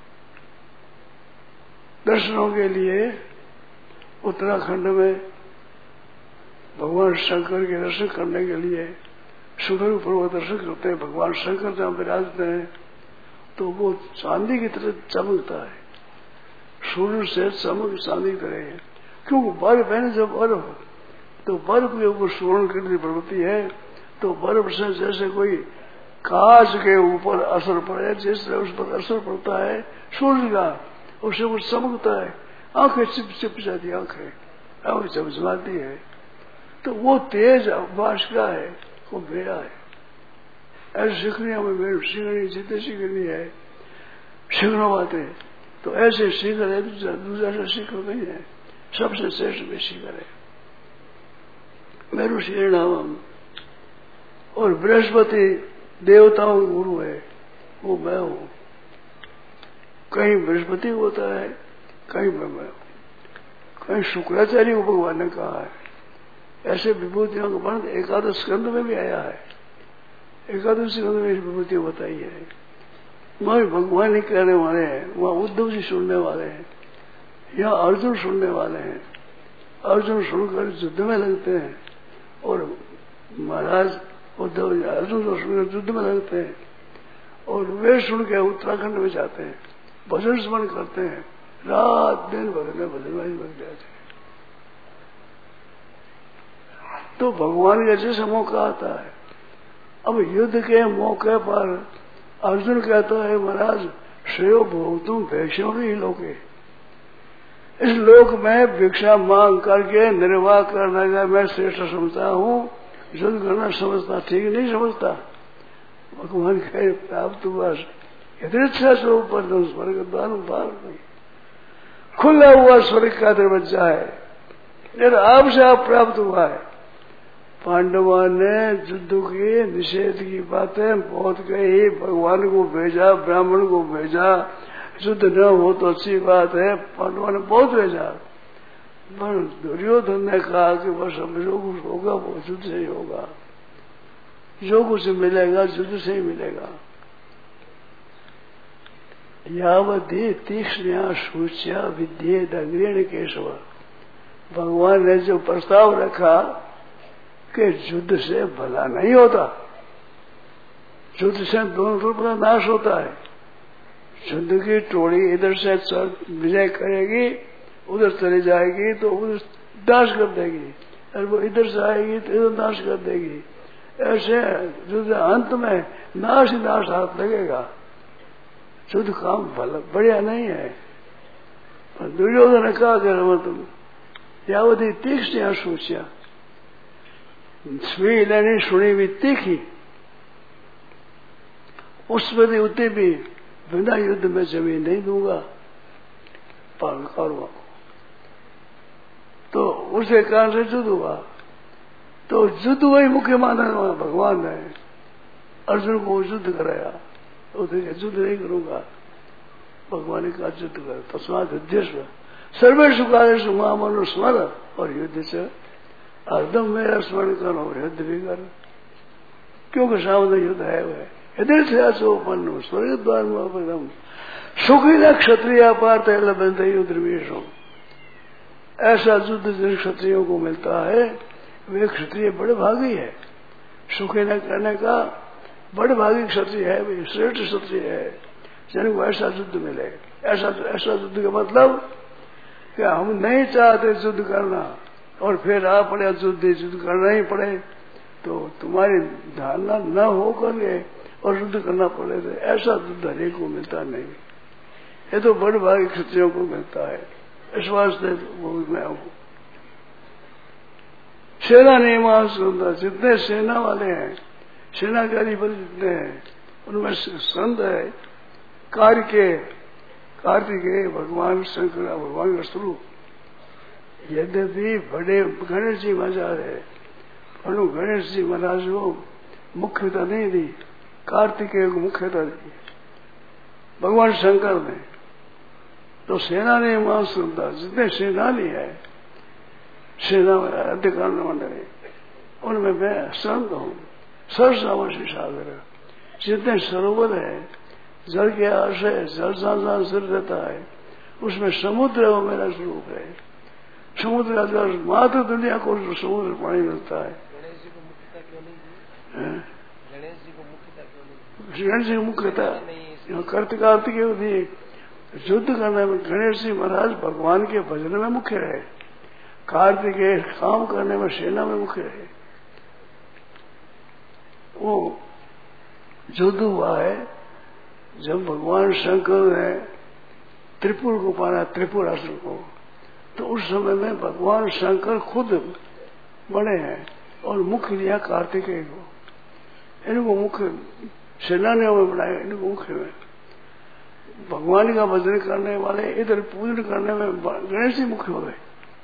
Speaker 1: दर्शनों के लिए उत्तराखंड में भगवान शंकर के दर्शन करने के लिए सुमेरु पर्वत दर्शन करते हैं। भगवान शंकर जहाँ विराजते हैं तो वो चांदी की तरह चमकता है, सूर्य से चमक चांदी की तरह है। क्योंकि बर्फ है ना, जब बर्फ तो बर्फ के ऊपर स्वर्ण की प्रवृत्ति है, तो बर्फ से जैसे कोई कांच के ऊपर असर पड़े, जिस तरह उस पर असर पड़ता है सूर्य का, उससे वो चमकता है। आंखें चिप चिप जाती, आंखें आंखें चमचमाती है, तो वो तेज अवकाश का है, वो मेरा है। ऐसे शिखरिया में मेरे शिखरी जितने शिखरी है, शिखरों बातें तो ऐसे शिखर है, दूसरा से शिखर नहीं है, सबसे श्रेष्ठ में शिखर है मेरू शिखर नाम। और बृहस्पति देवताओं का गुरु है, वो मैं हूँ। कहीं बृहस्पति होता है, कहीं मैं मैं हूँ। कहीं शुक्राचार्य को भगवान ने कहा है, ऐसे विभूतियों का वर्णन एकादश स्कंद में भी आया है। एकादश स्कंद में विभूति बताई है। वहां भगवान ही कहने वाले हैं, वहां उद्धव जी सुनने वाले हैं, यहाँ अर्जुन सुनने वाले हैं। अर्जुन सुनकर युद्ध में लगते हैं और महाराज उद्धव अर्जुन को सुनकर युद्ध में लगते हैं, और वे सुन के उत्तराखंड में जाते हैं, भजन स्मरण करते हैं, रात दिन भजन भजनवाई बन जाते हैं। तो भगवान का जैसा मौका आता है। अब युद्ध के मौके पर अर्जुन कहता है, महाराज श्रेयो भोक्तुम भिक्षुणी लोके, इस लोक में भिक्षा मांग करके निर्वाह करने का मैं श्रेष्ठ समझता हूँ, युद्ध करना समझता ठीक नहीं समझता। भगवान कहे प्राप्त हुआ यथेच्छा स्वरूप पर तुम स्वर्ग द्वार बार नहीं, खुला हुआ स्वर्ग का दरवाजा है, यदि आपसे आप प्राप्त हुआ है। पांडवा ने युद्ध के निषेध की बातें बहुत कही, भगवान को भेजा, ब्राह्मण को भेजा, युद्ध न हो तो अच्छी बात है, पांडवा ने बहुत भेजा। पर दुर्योधन ने कहा कि बस हम जो कुछ होगा वो युद्ध से ही होगा, जो कुछ मिलेगा युद्ध से ही मिलेगा। यावती तीक्ष्ण सूच्या विद्येद अग्रेण केशव, भगवान ने जो प्रस्ताव रखा कि युद्ध से भला नहीं होता, युद्ध से दोनों तरफ का नाश होता है। युद्ध की टोली इधर से विजय करेगी, उधर चली जाएगी तो उधर नाश कर देगी, और वो इधर से आएगी तो इधर नाश कर देगी। ऐसे युद्ध अंत में नाश ही नाश हाथ लगेगा। युद्ध काम भला बढ़िया नहीं है। पर दुर्योधन ने कहा कि तुम यावती तीक्ष्ण सूचिया, सुई लेनी सुनी भी तीखी, उसमें भी उतनी भी बिना युद्ध में जमीन नहीं दूंगा पालन कौरवों को। तो उसे कारण से युद्ध हुआ, तो युद्ध वही मुख्य माना भगवान ने अर्जुन को युद्ध कराया। तो युद्ध नहीं करूंगा, भगवान ने कहा युद्ध कर, तस्मात् युद्धेश्वर सर्वे सुखादेश महामनो स्मर, और युद्ध से अर्धम मेरा स्मरण करो और युद्ध भी कर, क्योंकि सामने युद्ध है वह यदि से असोपन्न स्वर्ग द्वार में सुखी न क्षत्रिय पार्थ लभंत द्रविशो। ऐसा युद्ध जिन क्षत्रियों को मिलता है वे क्षत्रिय बड़े भागी है। सुखी न करने का बड़े भागी क्षत्रिय है, वे श्रेष्ठ क्षत्रिय है जिनको ऐसा युद्ध मिले। ऐसा ऐसा युद्ध का मतलब कि हम नहीं चाहते युद्ध करना और फिर आ पड़े युद्ध युद्ध करना ही पड़े तो तुम्हारी धारणा न हो करके और युद्ध करना पड़े तो ऐसा युद्ध हरेक को मिलता नहीं। ये तो बड़े भागी क्षत्रियों को मिलता है। इस वास्ते वो मैं हूं। सेना नियम सुंदर, जितने सेना वाले हैं, सेना के अधिपति जितने हैं उनमें संत है कार्तिकेय कार्तिकेय भगवान शंकर भगवान का स्वरूप। यद्यपि बड़े गणेश जी महाराज है परंतु गणेश जी महाराज को मुख्यता नहीं दी, कार्तिकेय को मुख्यता दी भगवान शंकर ने। तो सेना ने वहां सुनता जितने सेनानी है सेना में अधिकार मंडली उनमें मैं संत हूं। सरसावशी सागर जितने सरोवर है जल के आश्रय जल सांसान सिर रहता है उसमें समुद्र वो मेरा स्वरूप है। समुद्र का जल मात्र दुनिया को समुद्र पानी मिलता है।
Speaker 2: गणेश जी को मुख्यता क्यों नहीं दी? गणेश जी को मुख्यता क्यों नहीं दी?
Speaker 1: गणेश जी को मुख्यता कार्तिक कार्तिक होती युद्ध करने में गणेश जी महाराज भगवान के भजन में मुख्य रहे, कार्तिकेय काम करने में सेना में मुख्य रहे। वो युद्ध हुआ है जब भगवान शंकर ने त्रिपुर को पाना, त्रिपुर असुर को, तो उस समय में भगवान शंकर खुद बने हैं और मुख्य दिया कार्तिकेय को। इनको मुख्य सेनानियों में बनाया, इनको मुख्य में भगवान का भजन करने वाले इधर पूजन करने में गणेश जी मुख्य हो गए।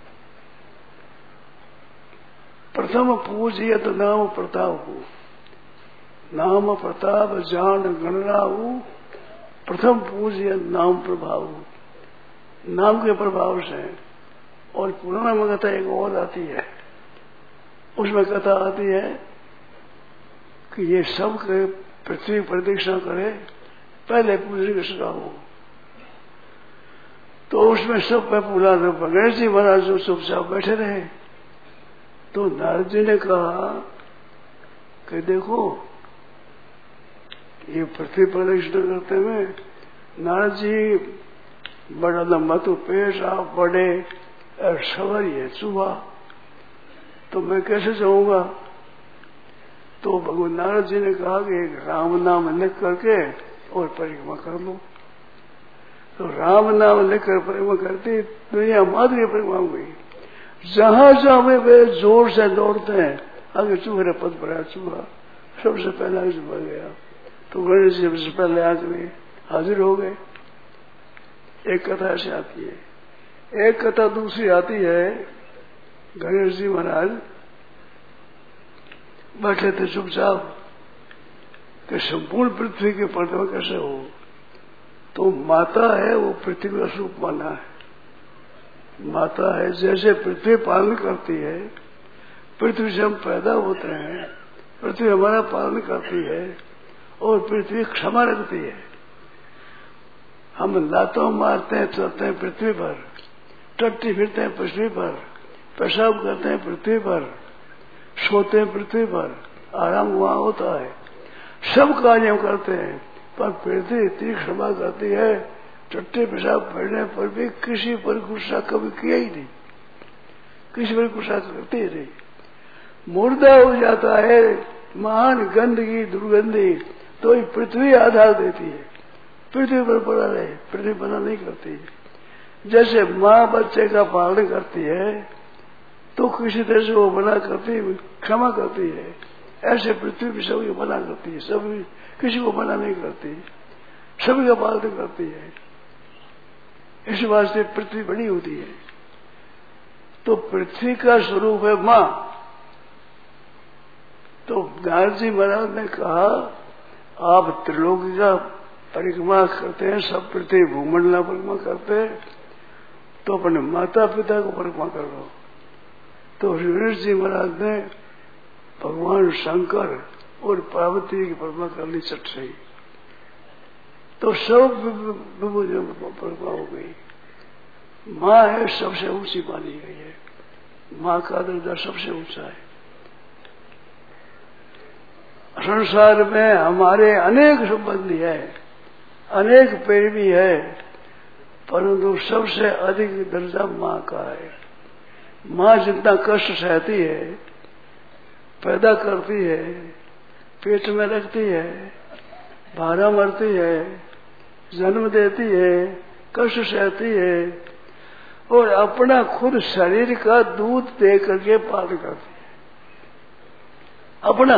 Speaker 1: प्रथम पूजियत नाम प्रताप हो, नाम प्रताप जान गणराहु, प्रथम पूजियत नाम प्रभाव, नाम के प्रभाव से। और पुराण में कथा एक और आती है, उसमें कथा आती है कि ये सब के पृथ्वी प्रदक्षिणा करे पहले पूजन का सुझाव हो। तो उसमें सब पे पूरा गणेश जी महाराज जो चुपचाप बैठे रहे। तो नारद जी ने कहा कि देखो ये पृथ्वी प्रदक्षिणा करते हुए नारद जी बड़ा लंबा तो पेश आप बड़े सवारी है चूहा, तो मैं कैसे जाऊंगा? तो भगवान नारद जी ने कहा कि राम नाम लिख करके और परिक्रमा कर लो। तो राम नाम लेकर परिक्रमा करती दुनिया माधुरी परिक्रमा हुई। जहां जहां वे जोर से दौड़ते हैं आगे चूहे पद पड़ा चूहा सबसे पहला चूहा गया। तो गणेश जी सबसे पहले आदमी हाजिर हो गए। एक कथा ऐसी आती है। एक कथा दूसरी आती है, गणेश जी महाराज बैठे थे चुपचाप कि संपूर्ण पृथ्वी के परिक्रमा कैसे हो। तो माता है वो पृथ्वी का स्वरूप माना है। माता है जैसे पृथ्वी पालन करती है, पृथ्वी से हम पैदा होते हैं, पृथ्वी हमारा पालन करती है और पृथ्वी क्षमा रखती है। हम लातों मारते हैं चलते हैं पृथ्वी पर, टट्टी फिरते हैं पृथ्वी पर, पेशाब करते हैं पृथ्वी पर, सोते हैं पृथ्वी पर, आराम वहां होता है, सब कार्य करते हैं। पर पृथ्वी इतनी क्षमा करती है, टट्टी पेशाब पड़ने पर भी किसी पर गुस्सा कभी किया ही नहीं, किसी पर गुस्सा करती ही नहीं। मुर्दा हो जाता है महान गंदगी दुर्गंधी तो ही पृथ्वी आधार देती है, पृथ्वी पर पड़ा रहे, पृथ्वी बना नहीं करती। जैसे माँ बच्चे का पालन करती है तो किसी तरह से वो बना करती क्षमा करती है, ऐसे पृथ्वी भी सभी को बना करती है, सभी किसी को मना नहीं करती, सभी का पालन करती है। इस वास्ते पृथ्वी बड़ी होती है। तो पृथ्वी का स्वरूप है माँ। तो नारद जी महाराज ने कहा आप त्रिलोकी का परिक्रमा करते हैं, सब पृथ्वी भूमंडला परिक्रमा करते हैं, तो अपने माता पिता को परिक्रमा कर लो। तो गणेश जी महाराज ने भगवान शंकर और पार्वती की परिक्रमा कर ली चट से। तो सब विभूति में प्रभाव हो गई। माँ है सबसे ऊंची मानी गई है, माँ का दर्जा सबसे ऊंचा है। संसार में हमारे अनेक संबंधी है, अनेक पैरवी है, परंतु सबसे अधिक दर्जा माँ का है। माँ जितना कष्ट सहती है, पैदा करती है, पेट में रखती है, भारा मरती है, जन्म देती है, कष्ट सहती है और अपना खुद शरीर का दूध दे करके पालन करती है अपना।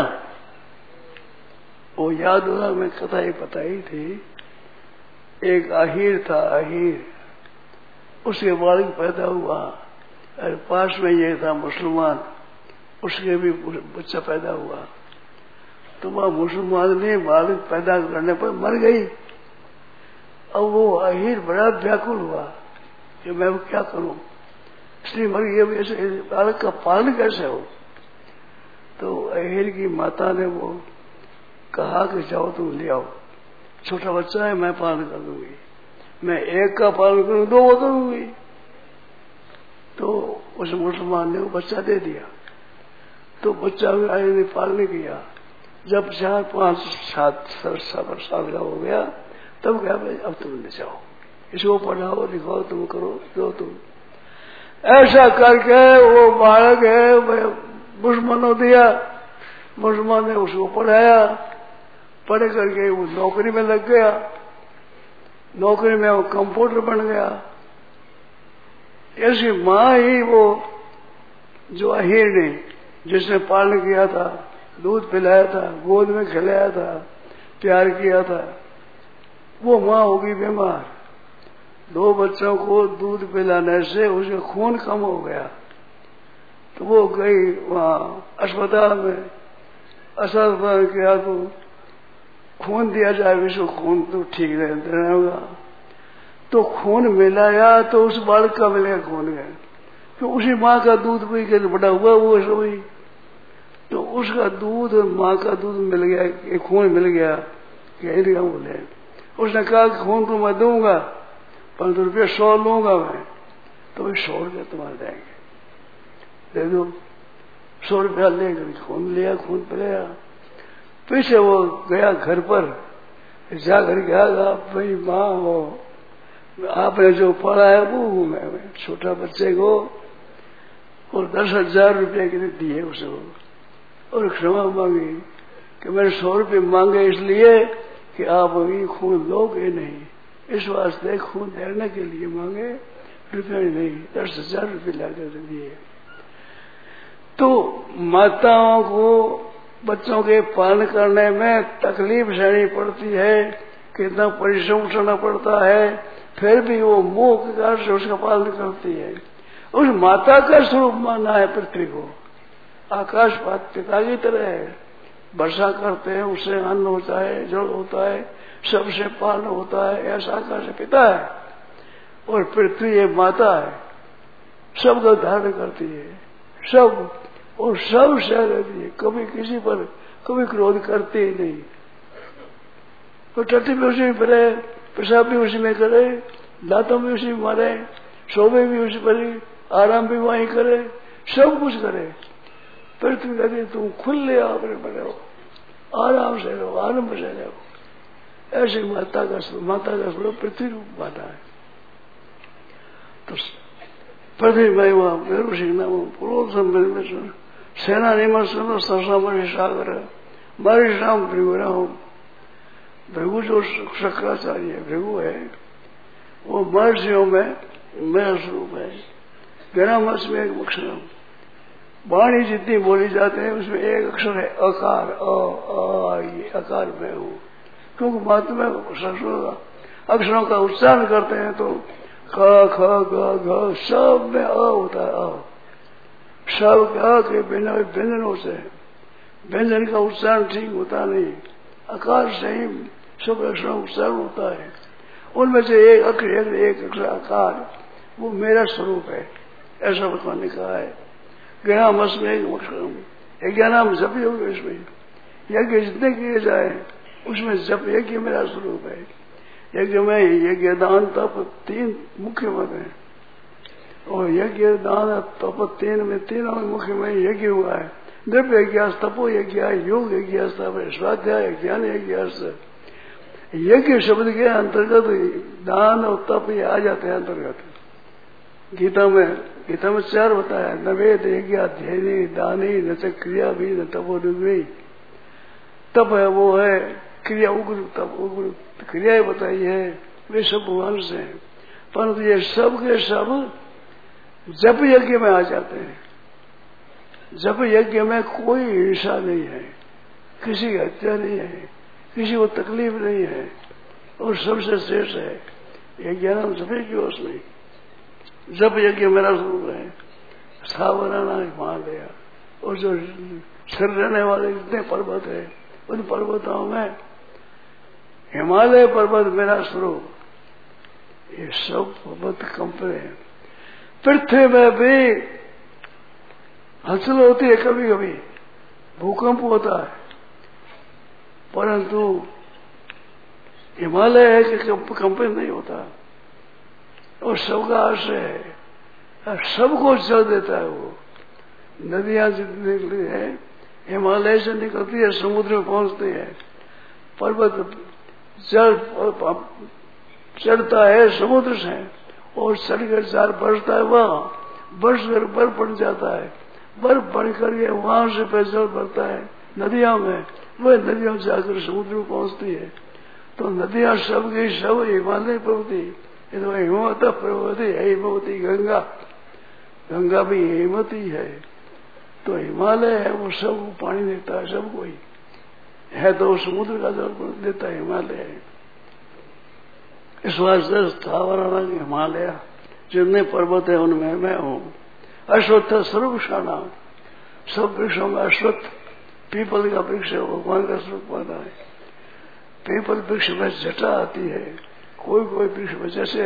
Speaker 1: वो याद होगा, मैं कथा ही बताई थी। एक अहीर था, अहीर, उसके बालक पैदा हुआ और पास में ये था मुसलमान, उसके भी बच्चा पैदा हुआ। तो वह मुसलमान ने बालक पैदा करने पर मर गई। अब वो अहीर बड़ा व्याकुल हुआ कि मैं वो क्या करूं, इसलिए मर गई, ऐसे बालक का पालन कैसे हो। तो अहीर की माता ने वो कहा कि जाओ तुम ले आओ, छोटा बच्चा है, मैं पालन कर दूंगी, मैं एक का पालन करूं, दो वो करूंगी। तो उस मुसलमान ने वो बच्चा दे दिया। तो बच्चा ने पालन किया। जब चार पांच सात सात साल का हो गया तब क्या भाई अब तुम ले जाओ, इसको पढ़ाओ लिखाओ, तुम करो जो तुम। ऐसा करके वो बालक है मुसलमानों दिया, मुसलमान ने उसको पढ़ाया, पढ़ करके वो नौकरी में लग गया, नौकरी में वो कंप्यूटर बन गया। ऐसी माँ ही वो जो अहीर ने, जिसने पालन किया था, दूध पिलाया था, गोद में खिलाया था, प्यार किया था, वो माँ होगी बीमार। दो बच्चों को दूध पिलाने से उसका खून कम हो गया। तो वो गई वहां अस्पताल में, अस्पताल किया तो खून दिया जाए, विश्व खून तो ठीक रहना होगा। तो खून मिलाया तो उस बालक का मिलेगा खून गया, तो उसी माँ का दूध पी के बड़ा हुआ वो सभी। तो उसका दूध माँ का दूध मिल गया, खून मिल गया, कह बोले। उसने कहा कि खून तो मैं दूंगा, पंद्रह रुपये सौ लूंगा मैं। तो भाई सौ रुपये तुम्हारे देंगे, दे दो। सौ रुपया लेकर खून लिया, खून पिलाया। पीछे वो गया घर पर, जाकर गया भाई माँ वो आपने जो पढ़ा है वो हूँ मैं, मैं छोटा बच्चे को, और दस हजार रुपये के लिए दिए उसको, और क्षमा मांगी कि मैंने सौ रुपये मांगे इसलिए कि आप अभी खून लोगे नहीं, इस वास्ते खून देने के लिए मांगे, रुपये नहीं, दस हजार रुपये लाकर दिए। तो माताओं को बच्चों के पालन करने में तकलीफ सहनी पड़ती है, कितना परिश्रम उठाना पड़ता है, फिर भी वो मोह के कारण से उसका पालन करती है। उस माता का स्वरूप माना है पृथ्वी को। आकाश पिता की तरह है, वर्षा करते हैं, उससे अन्न होता है, जल होता है, सबसे पालन होता है, ऐसा आकाश पिता है। और पृथ्वी ये माता है, सबका धारण करती है, सब, और सब सह रहती है, कभी किसी पर कभी क्रोध करती ही नहीं। तो टट्टी भी उसी में पड़े, पेशाब भी उसी में करे, दांतों भी उसी में मारे, शोभे भी उसी पर, आराम भी वहीं करे, सब कुछ करे। पृथ्वी कहती तुम खुले आपने बने हो, आराम से रहो, आनंद से रहो। ऐसी माता का माता का स्वरूप पृथ्वी रूप माता है। तो पृथ्वी में वहां मेरु सिंह नाम पूर्व सेना निमन सुनो सरसा मणि सागर मणि राम भृगुराम। भृगु जो शंकराचार्य भृगु है, वो महर्षियों में मेरा स्वरूप है। बिना मस में एक अक्षर, वाणी जितनी बोली जाते हैं उसमें एक अक्षर है अकार, अ आ ये अकार में हूँ। क्योंकि मात्रा में अक्षरों का उच्चारण करते हैं तो ख ख ग घ सब में अ होता है। अ सब अ के बिना व्यंजनों से व्यंजन का उच्चारण ठीक होता नहीं, आकार से ही सब अक्षरों का उच्चारण होता है। उनमें से एक अक्षर एक अक्षर आकार वो मेरा स्वरूप है, ऐसा भगवान ने कहा है। ज्ञानामस में एक ज्ञानाम जप योग इसमें यज्ञ जितने किए जाए उसमें जप यज्ञ मेरा स्वरूप है। यज्ञ में यज्ञ दान तप तीन मुख्य मत है, और यज्ञ दान तप तीन में तीनों में मुख्य में यज्ञ हुआ है। द्रव्य यज्ञ, तपो यज्ञ, योग यज्ञ, स्वाध्याय ज्ञान यज्ञ। यज्ञ शब्द के अंतर्गत दान और तप ये आ जाते हैं अंतर्गत। गीता में गीता में चार बताया, न वेद यज्ञ अध्ययनी दानी न च क्रिया भी न तपो निग्रही। तप है वो है क्रिया, उग्र तप, उग्र क्रियाएं बताई है, वे सब भगवान से हैं। परंतु ये सब के सब जप यज्ञ में आ जाते हैं। जप यज्ञ में कोई हिंसा नहीं है, किसी की हत्या नहीं है, किसी को तकलीफ नहीं है, और सबसे श्रेष्ठ है यज्ञ नाम जपे की ओस नहीं। जप यज्ञ मेरा स्वरूप है, सावराना हिमालय, और जो सिर रहने वाले जितने पर्वत है उन पर्वतों में हिमालय पर्वत मेरा स्वरूप, ये सब पर्वत कंपे हैं। पृथ्वी में भी हलचल होती है, कभी कभी भूकंप होता है, परंतु हिमालय है कि कंपन नहीं होता, और सबका आश्रय है, सबको जल देता है। वो नदियां जितनी निकली है हिमालय से निकलती है, समुद्र में पहुंचती है, पर्वत जल चढ़ता है समुद्र से, और चढ़कर जार बरसता है, वहां बरस कर बर्फ बन जाता है, बर्फ बन करके वहां से फिर जल भरता है नदियों में, वह नदियों से जाकर समुद्र में पहुंचती है। तो नदियां सब की सब हिमालय प्रवृत्ति, ये तो हिमवत प्रवृत्ति है, हिमवती गंगा, गंगा भी हिमवती है। तो हिमालय है वो सब पानी देता है, सब कोई है तो समुद्र का जल देता है, हिमालय है। इस वास्ते स्थावराना हिमालय जितने पर्वत है उनमें मैं हूँ। अश्वत्थ सर्वभूषाणा, सब वृक्षों में अश्वत्थ पीपल का वृक्ष है, भगवान का स्वरूप माना है। पीपल वृक्ष में जटा आती है, कोई कोई वृक्ष में जैसे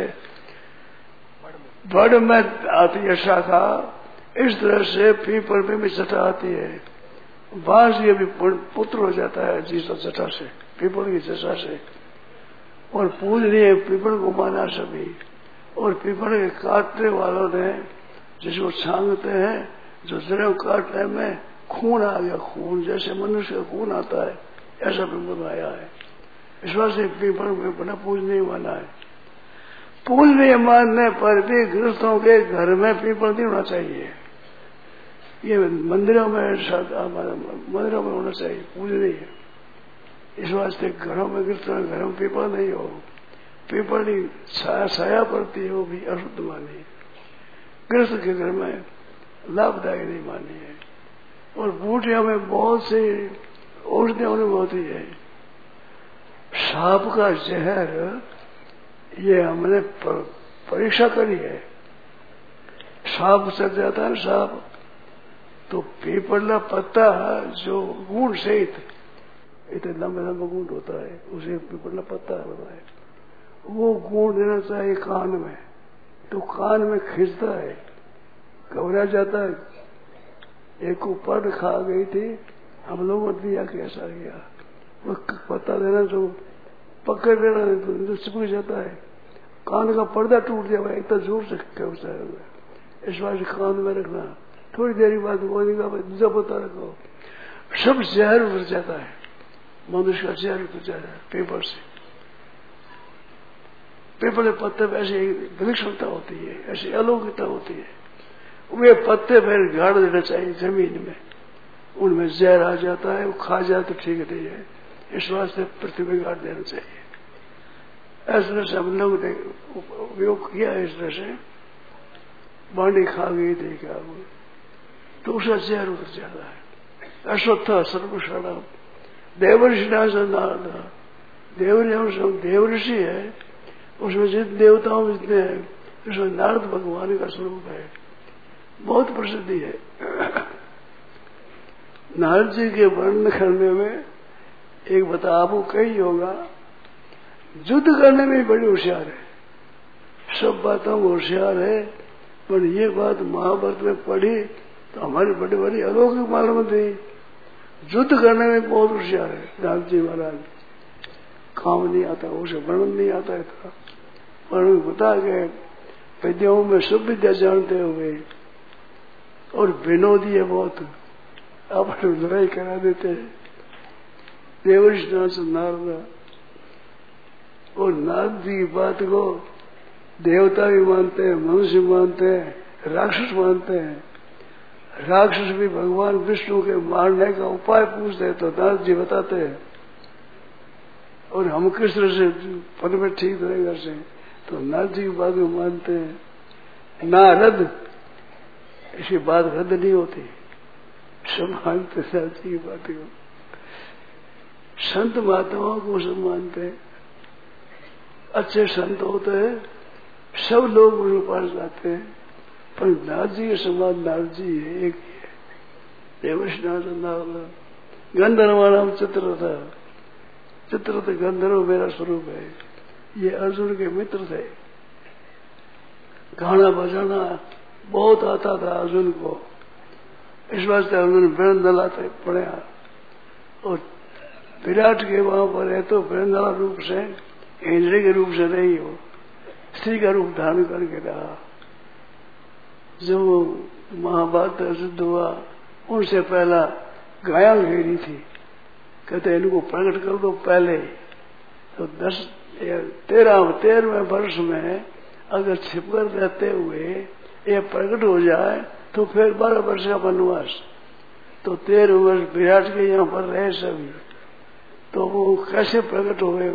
Speaker 1: बड़ में आती है शाखा, इस तरह से पीपल में भी जटा आती है। बांस ये भी पुत्र हो जाता है जिस जटा से, पीपल की जटा से, और पूजनीय पीपल को माना सभी। और पीपल के काटने वालों ने जिसको छांगते हैं, जो जड़ काटने में खून आ गया, खून जैसे मनुष्य का खून आता है ऐसा पीपल आया है। इस बात से पीपल में बड़ा पूजनीय माना है। पूजनीय मानने पर भी गृहस्थों के घर में पीपल नहीं होना चाहिए, ये मंदिरों में मंदिरों में होना चाहिए पूजनीय। इस वास्ते घरों में गृहस्थों के घरों में पीपल नहीं हो, पीपल की छाया छाया पड़ती है, वो भी अशुद्ध मानी, गृहस्थ के घर में लाभदायक नहीं मानी है। और बूटियों में बहुत सी औषधियां होती है। सांप का जहर ये हमने परीक्षा करी है, सांप चल जाता है सांप, तो पीपल पत्ता जो गुण सहित इतने लंबे लंबे गुण होता है, उसे पीपल पत्ता होता है, वो गुण देना चाहिए कान में, तो कान में खींचता है, घबरा जाता है। एक को पड़ खा गई थी, हम लोगों ने दिया कैसा गया, वो पता देना तो पकड़ देना तो चिपक जाता है, कान का पर्दा टूट जाएगा, इतना जोर से होता है। इस बात कान में रखना, थोड़ी देर बाद बोलने का दूसरा पता रखो, सब जहर उतर जाता है, मनुष्य का जहर उतर जाता है पेपर से। पेपर के पत्ते में ऐसी विलक्षणता होती है, ऐसी अलौकिकता होती है, वे पत्ते फिर गाड़ देना चाहिए जमीन में, उनमें जहर आ जाता है, वो खा जाए तो ठीक नहीं है, इस वास्ते पृथ्वी में गाड़ देना चाहिए। ऐसे तरह से हम लोग ने उपयोग किया, इस तरह से बांडी खा गई थी क्या, तो उसका जहर उतर जाता है। अश्वत्थ सर्वभूषाणा, देवर्षि नारद, देवर्षि देवर्षि है, उसमें जितने देवताओं में जितने हैं, उसमें नारद भगवान का स्वरूप है, बहुत प्रसिद्धि है। नारद जी के वर्णन करने में एक बता आपको कही होगा, युद्ध करने में बड़ी होशियार है, सब बातों में होशियार है, पर ये बात महाभारत में पढ़ी तो हमारी बड़ी बड़ी अलौकिक मालूम थी। युद्ध करने में बहुत होशियार है नारद जी महाराज, काम नहीं आता, उसे वर्णन नहीं आता था। पर बता के विद्याओं में सब विद्या जानते हुए और विनोदी है बहुत, आप लड़ाई करा देते हैं। देवर्षि नारद और नारद जी की बात को देवता भी मानते हैं, मनुष्य मानते हैं, राक्षस मानते हैं। राक्षस भी भगवान विष्णु के मारने का उपाय पूछते तो नारद जी बताते हैं, और हम किस तरह से पद में ठीक रहेगा से तो नारद जी की बात को मानते हैं। नारद ऐसी बात रद्द नहीं होती, सब मानते नारद जी की बात को। संत महात्माओं को सब मानते हैं, अच्छे संत होते हैं, सब लोग उनके पास जाते हैं, पर नारद जी के समान नारद जी है, एक ही है। देवर्षि नारद गंधर्व नाम चित्र था, चित्र तो गंधर्व मेरा स्वरूप है। ये अर्जुन के मित्र थे, गाना बजाना बहुत आता था अर्जुन को, इस वास्ते अर्जुन वृंदला थे पढ़ा। और विराट के वहां पर है तो वृंदला रूप से, इंद्री के रूप से नहीं हो, स्त्री का रूप धारण करके रहा। जब महाभारत सिद्ध हुआ उनसे पहला गाया घेरी थी, कहते इनको प्रकट कर दो पहले। तो दस तेरह तेरहवें वर्ष में अगर छिपकर रहते हुए ये प्रकट हो जाए तो फिर बारह वर्ष का वनवास। तो तेरह वर्ष विराट के यहाँ पर रहे सभी, तो वो कैसे प्रकट हुए?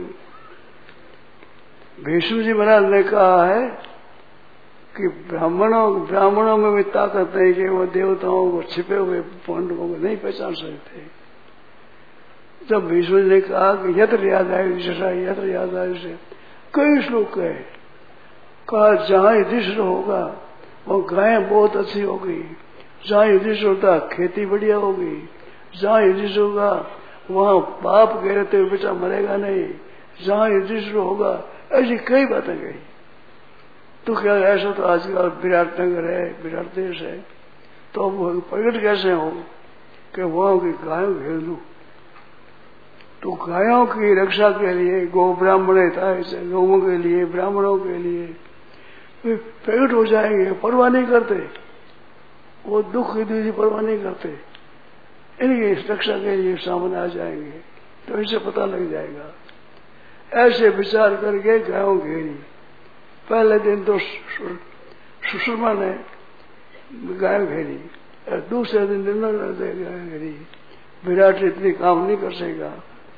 Speaker 1: भीष्म जी महाराज ने कहा है कि ब्राह्मणों ब्राह्मणों में भी ताकत नहीं कि वो देवताओं को छिपे हुए पांडवों को नहीं पहचान सकते। जब भीष्म जी ने कहा कि यत्र याद आयु यत्र याद आयु से कई श्लोक कहे, कहा जहां युधिष्ठिर होगा वो गायें बहुत अच्छी होगी, जहां युधिष्ठिर होता खेती बढ़िया होगी, जहां युधिष्ठिर होगा वहां बाप कह रहते हुए बेटा मरेगा नहीं, जहां युधिष्ठिर होगा, ऐसी कई बातें कही। तो क्या ऐसा तो आजकल विराट नगर है, विराट देश है, तो अब प्रकट कैसे हो कि वहां की गायों घेर लू? तो गायों की रक्षा के लिए गौ ब्राह्मण था, ऐसे गौों के लिए ब्राह्मणों के लिए वे प्रकट हो जाएंगे, परवाह नहीं करते, वो दुख की दूसरी परवाह नहीं करते, इनकी रक्षा के लिए सामने आ जाएंगे, तो इसे पता लग जाएगा। ऐसे विचार करके गायों घेरी। पहले दिन तो सुषमा ने गाय घेरी, दूसरे दिन दिन गाय घेरी। विराट इतनी काम नहीं कर सकेगा।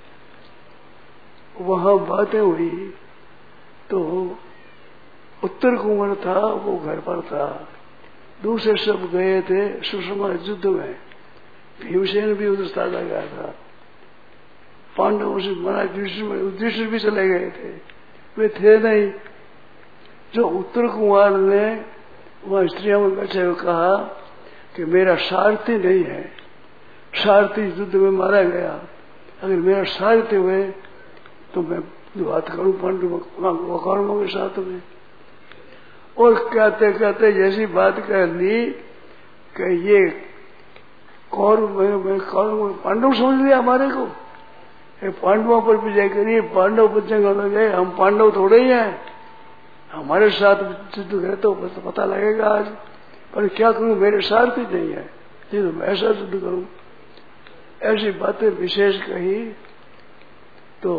Speaker 1: वहां बातें हुई तो उत्तर कुंवर था, वो घर पर था, दूसरे सब गए थे सुषमा युद्ध में। भीमसेन भी उधर साधा गया था, पांडवों से मना, युधिष्ठिर भी चले गए थे, वे थे नहीं। जो उत्तर कुमार ने वहां स्त्रियों में बैठे हुए कहा कि मेरा सारथी नहीं है, सारथी युद्ध में मारा गया, अगर मेरा सारथी हुए तो मैं बात करूं पांडवों के साथ में। और कहते कहते जैसी बात कह ली कि ये कौरव में कौरव पांडव समझ लिया हमारे को, पांडवों पर विजय करिए, पांडव पर जंगल में गए, हम पांडव थोड़े ही हैं, हमारे साथ युद्ध करे तो पता लगेगा आज। पर क्या करूं, मेरे सारथी नहीं है, जी तो मैं ऐसा युद्ध करूं। ऐसी बातें विशेष कही तो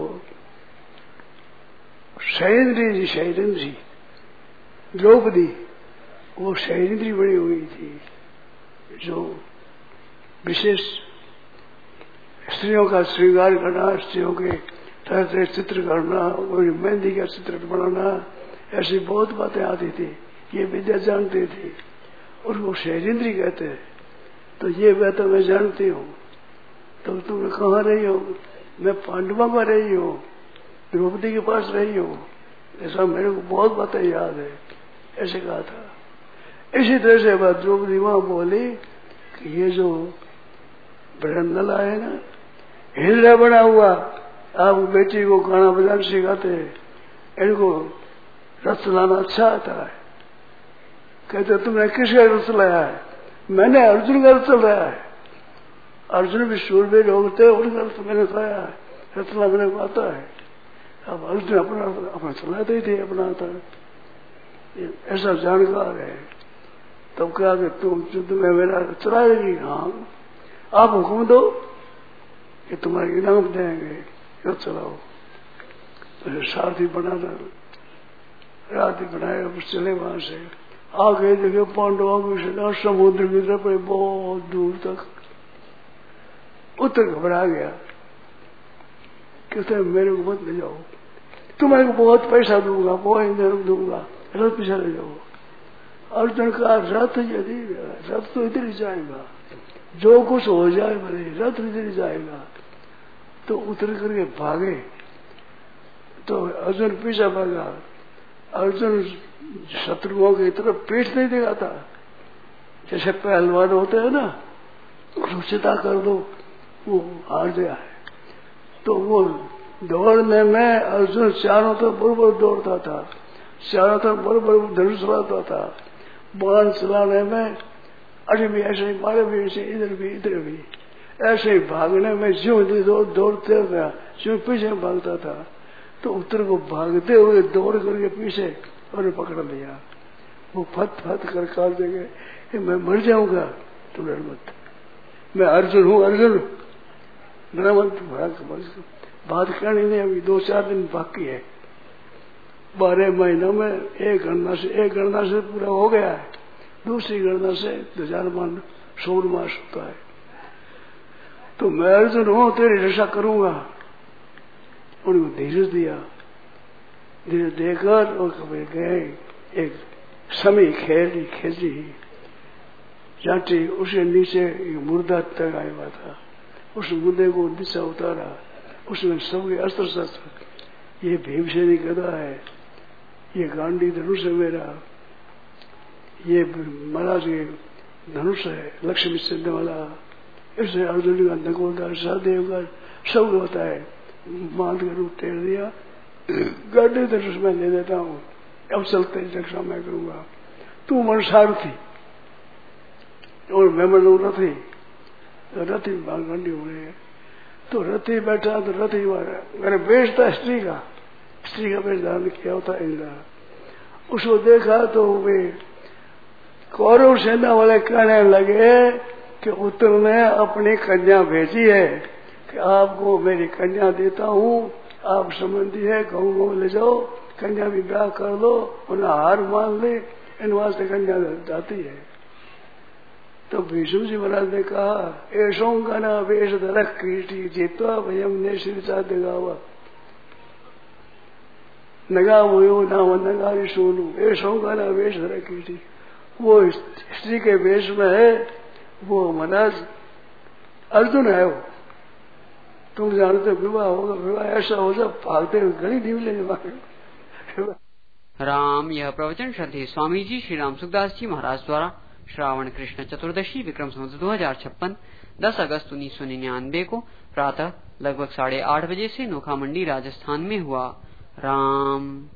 Speaker 1: शैलेंद्री जी शैलेंद्र जी द्रौपदी वो शैलेंद्री बनी हुई थी, जो विशेष स्त्रियों का श्रृंगार करना, स्त्रियों के तरह तरह चित्र करना, और मेहंदी का चित्र बनाना, ऐसी बहुत बातें आती थी, ये विद्या जानती थी। और वो शैलेंद्री कहते हैं। तो ये बात मैं जानती हूँ। तो तुम कहाँ रही हो? मैं पांडवा में रही हूँ, द्रौपदी के पास रही हूँ, ऐसा मेरे को बहुत बातें याद है, ऐसे कहा था। इसी तरह से बात द्रौपदी वहां बोली कि ये जो ब्रंदला है ना, हिजड़ा बना हुआ, आप बेटी को गाना बजाना सिखाते हैं, इनको रथ चलाना अच्छा आता है। कहते तुमने किसका रथ चलाया है? मैंने अर्जुन का रथ चलाया है। अर्जुन भी शूरवीर होते, उनका रथ मैंने चलाया है, रथ चलाना मेरे को आता है। अब अर्जुन अपना अपना चलाते ही थे, अपना था ऐसा जानकार है। तब कहा कि तुम युद्ध में मेरा चलाएगी? हाँ, आप हुक्म दो कि तुम्हारे इनाम देंगे, क्यों चलाओ। तो सारथी बनाना, रात बनाया, चले वहां से आगे देखे पांडवों की सेना समुद्र की तरफ बहुत दूर तक। उत्तर घबरा गया, कहते मेरे को मत ले जाओ, तुम्हारे को बहुत पैसा दूंगा, बहुत इंधन दूंगा, रथ पीछे ले जाओ। अर्जुन का रथ यदि रथ तो इधर ही जाएगा, जो कुछ हो जाए भले रथ इधर ही जाएगा। तो उतर करके भागे, तो अर्जुन पीछे भागा। अर्जुन शत्रुओं की तरफ पीठ नहीं दिखाता, जैसे पहलवान होते हैं ना, रुचिता कर दो वो हार गया है। तो वो दौड़ने में अर्जुन चारों तरफ बराबर दौड़ता था, चारों तरफ बराबर धनुष चलाता था, बाण चलाने में अरे भी ऐसे ही, मारे भी ऐसे, इधर भी इधर भी ऐसे ही, भागने में ज्यों दौड़ दौड़ते गया, ज्यों पीछे भागता था। तो उत्तर को भागते हुए दौड़ करके पीछे और पकड़ लिया। वो फत फत कर काट देंगे, मैं मर जाऊंगा, तुम डर मत, मैं अर्जुन हूँ, अर्जुन डर मत। बात करनी नहीं, अभी दो चार दिन बाकी है, बारह महीनों में एक गणना से एक गणना से पूरा हो गया है, दूसरी गणना से दजारमान सौर मास होता है। तो मैं अर्जुन हूँ, तेरी रक्षा करूंगा। उनको धीरज दिया, धीरज देकर और कभी गए एक समी खेली खेजी जाटी, उसे नीचे एक मुर्दा टंगाया हुआ था, उस मुर्दे को दिशा उतारा, उसमें सबके अस्त्र शस्त्र, ये भीमसेनी गदा है, ये गांडी धनुष है मेरा, ये महाराज के धनुष है लक्ष्मी सिद्ध वाला, इसे अर्जुन का नकोलदार सहदेव का सब होता है, बांध कर टेर दिया, गांडी धनुष में ले देता हूँ, अब चलते रक्षा मैं करूंगा, तू मन सारथी और मैं मन रथी। रथी गांडी हो गए, तो रथी बैठा तो रथी मैंने बेचता स्त्री का, स्त्री का बेच धारण किया होता इंद्रा। उसको देखा तो वे कौरव सेना वाले कहने लगे कि उत्तर ने अपनी कन्या भेजी है कि आपको मेरी कन्या देता हूँ, आप संबंधी है, कहूँ ले जाओ, कन्या भी ब्याह कर दो, उन्हें हार मान ले, इन वास्ते कन्या जाती है। तो विष्णु जी महाराज ने कहा, ऐसो गाना वेश धरक कीर्ति जीतवा भयम ने शिवचा दिगावा नगा वो नाम नगारी सोनू, ऐसो गाना वेश धरक कीर्ति। वो स्त्री के वेश में है, वो महाराज अर्जुन है। वो तुम जानते विवाह होगा, विवाह ऐसा हो जाए भागते हुए गली नीव ले।
Speaker 3: राम। यह प्रवचन श्रद्धेय स्वामी जी श्री राम सुखदास जी महाराज द्वारा श्रावण कृष्ण चतुर्दशी विक्रम संवत दो हजार छप्पन दस अगस्त उन्नीस सौ निन्यानवे को प्रातः लगभग साढ़े आठ बजे से नोखा मंडी राजस्थान में हुआ। राम।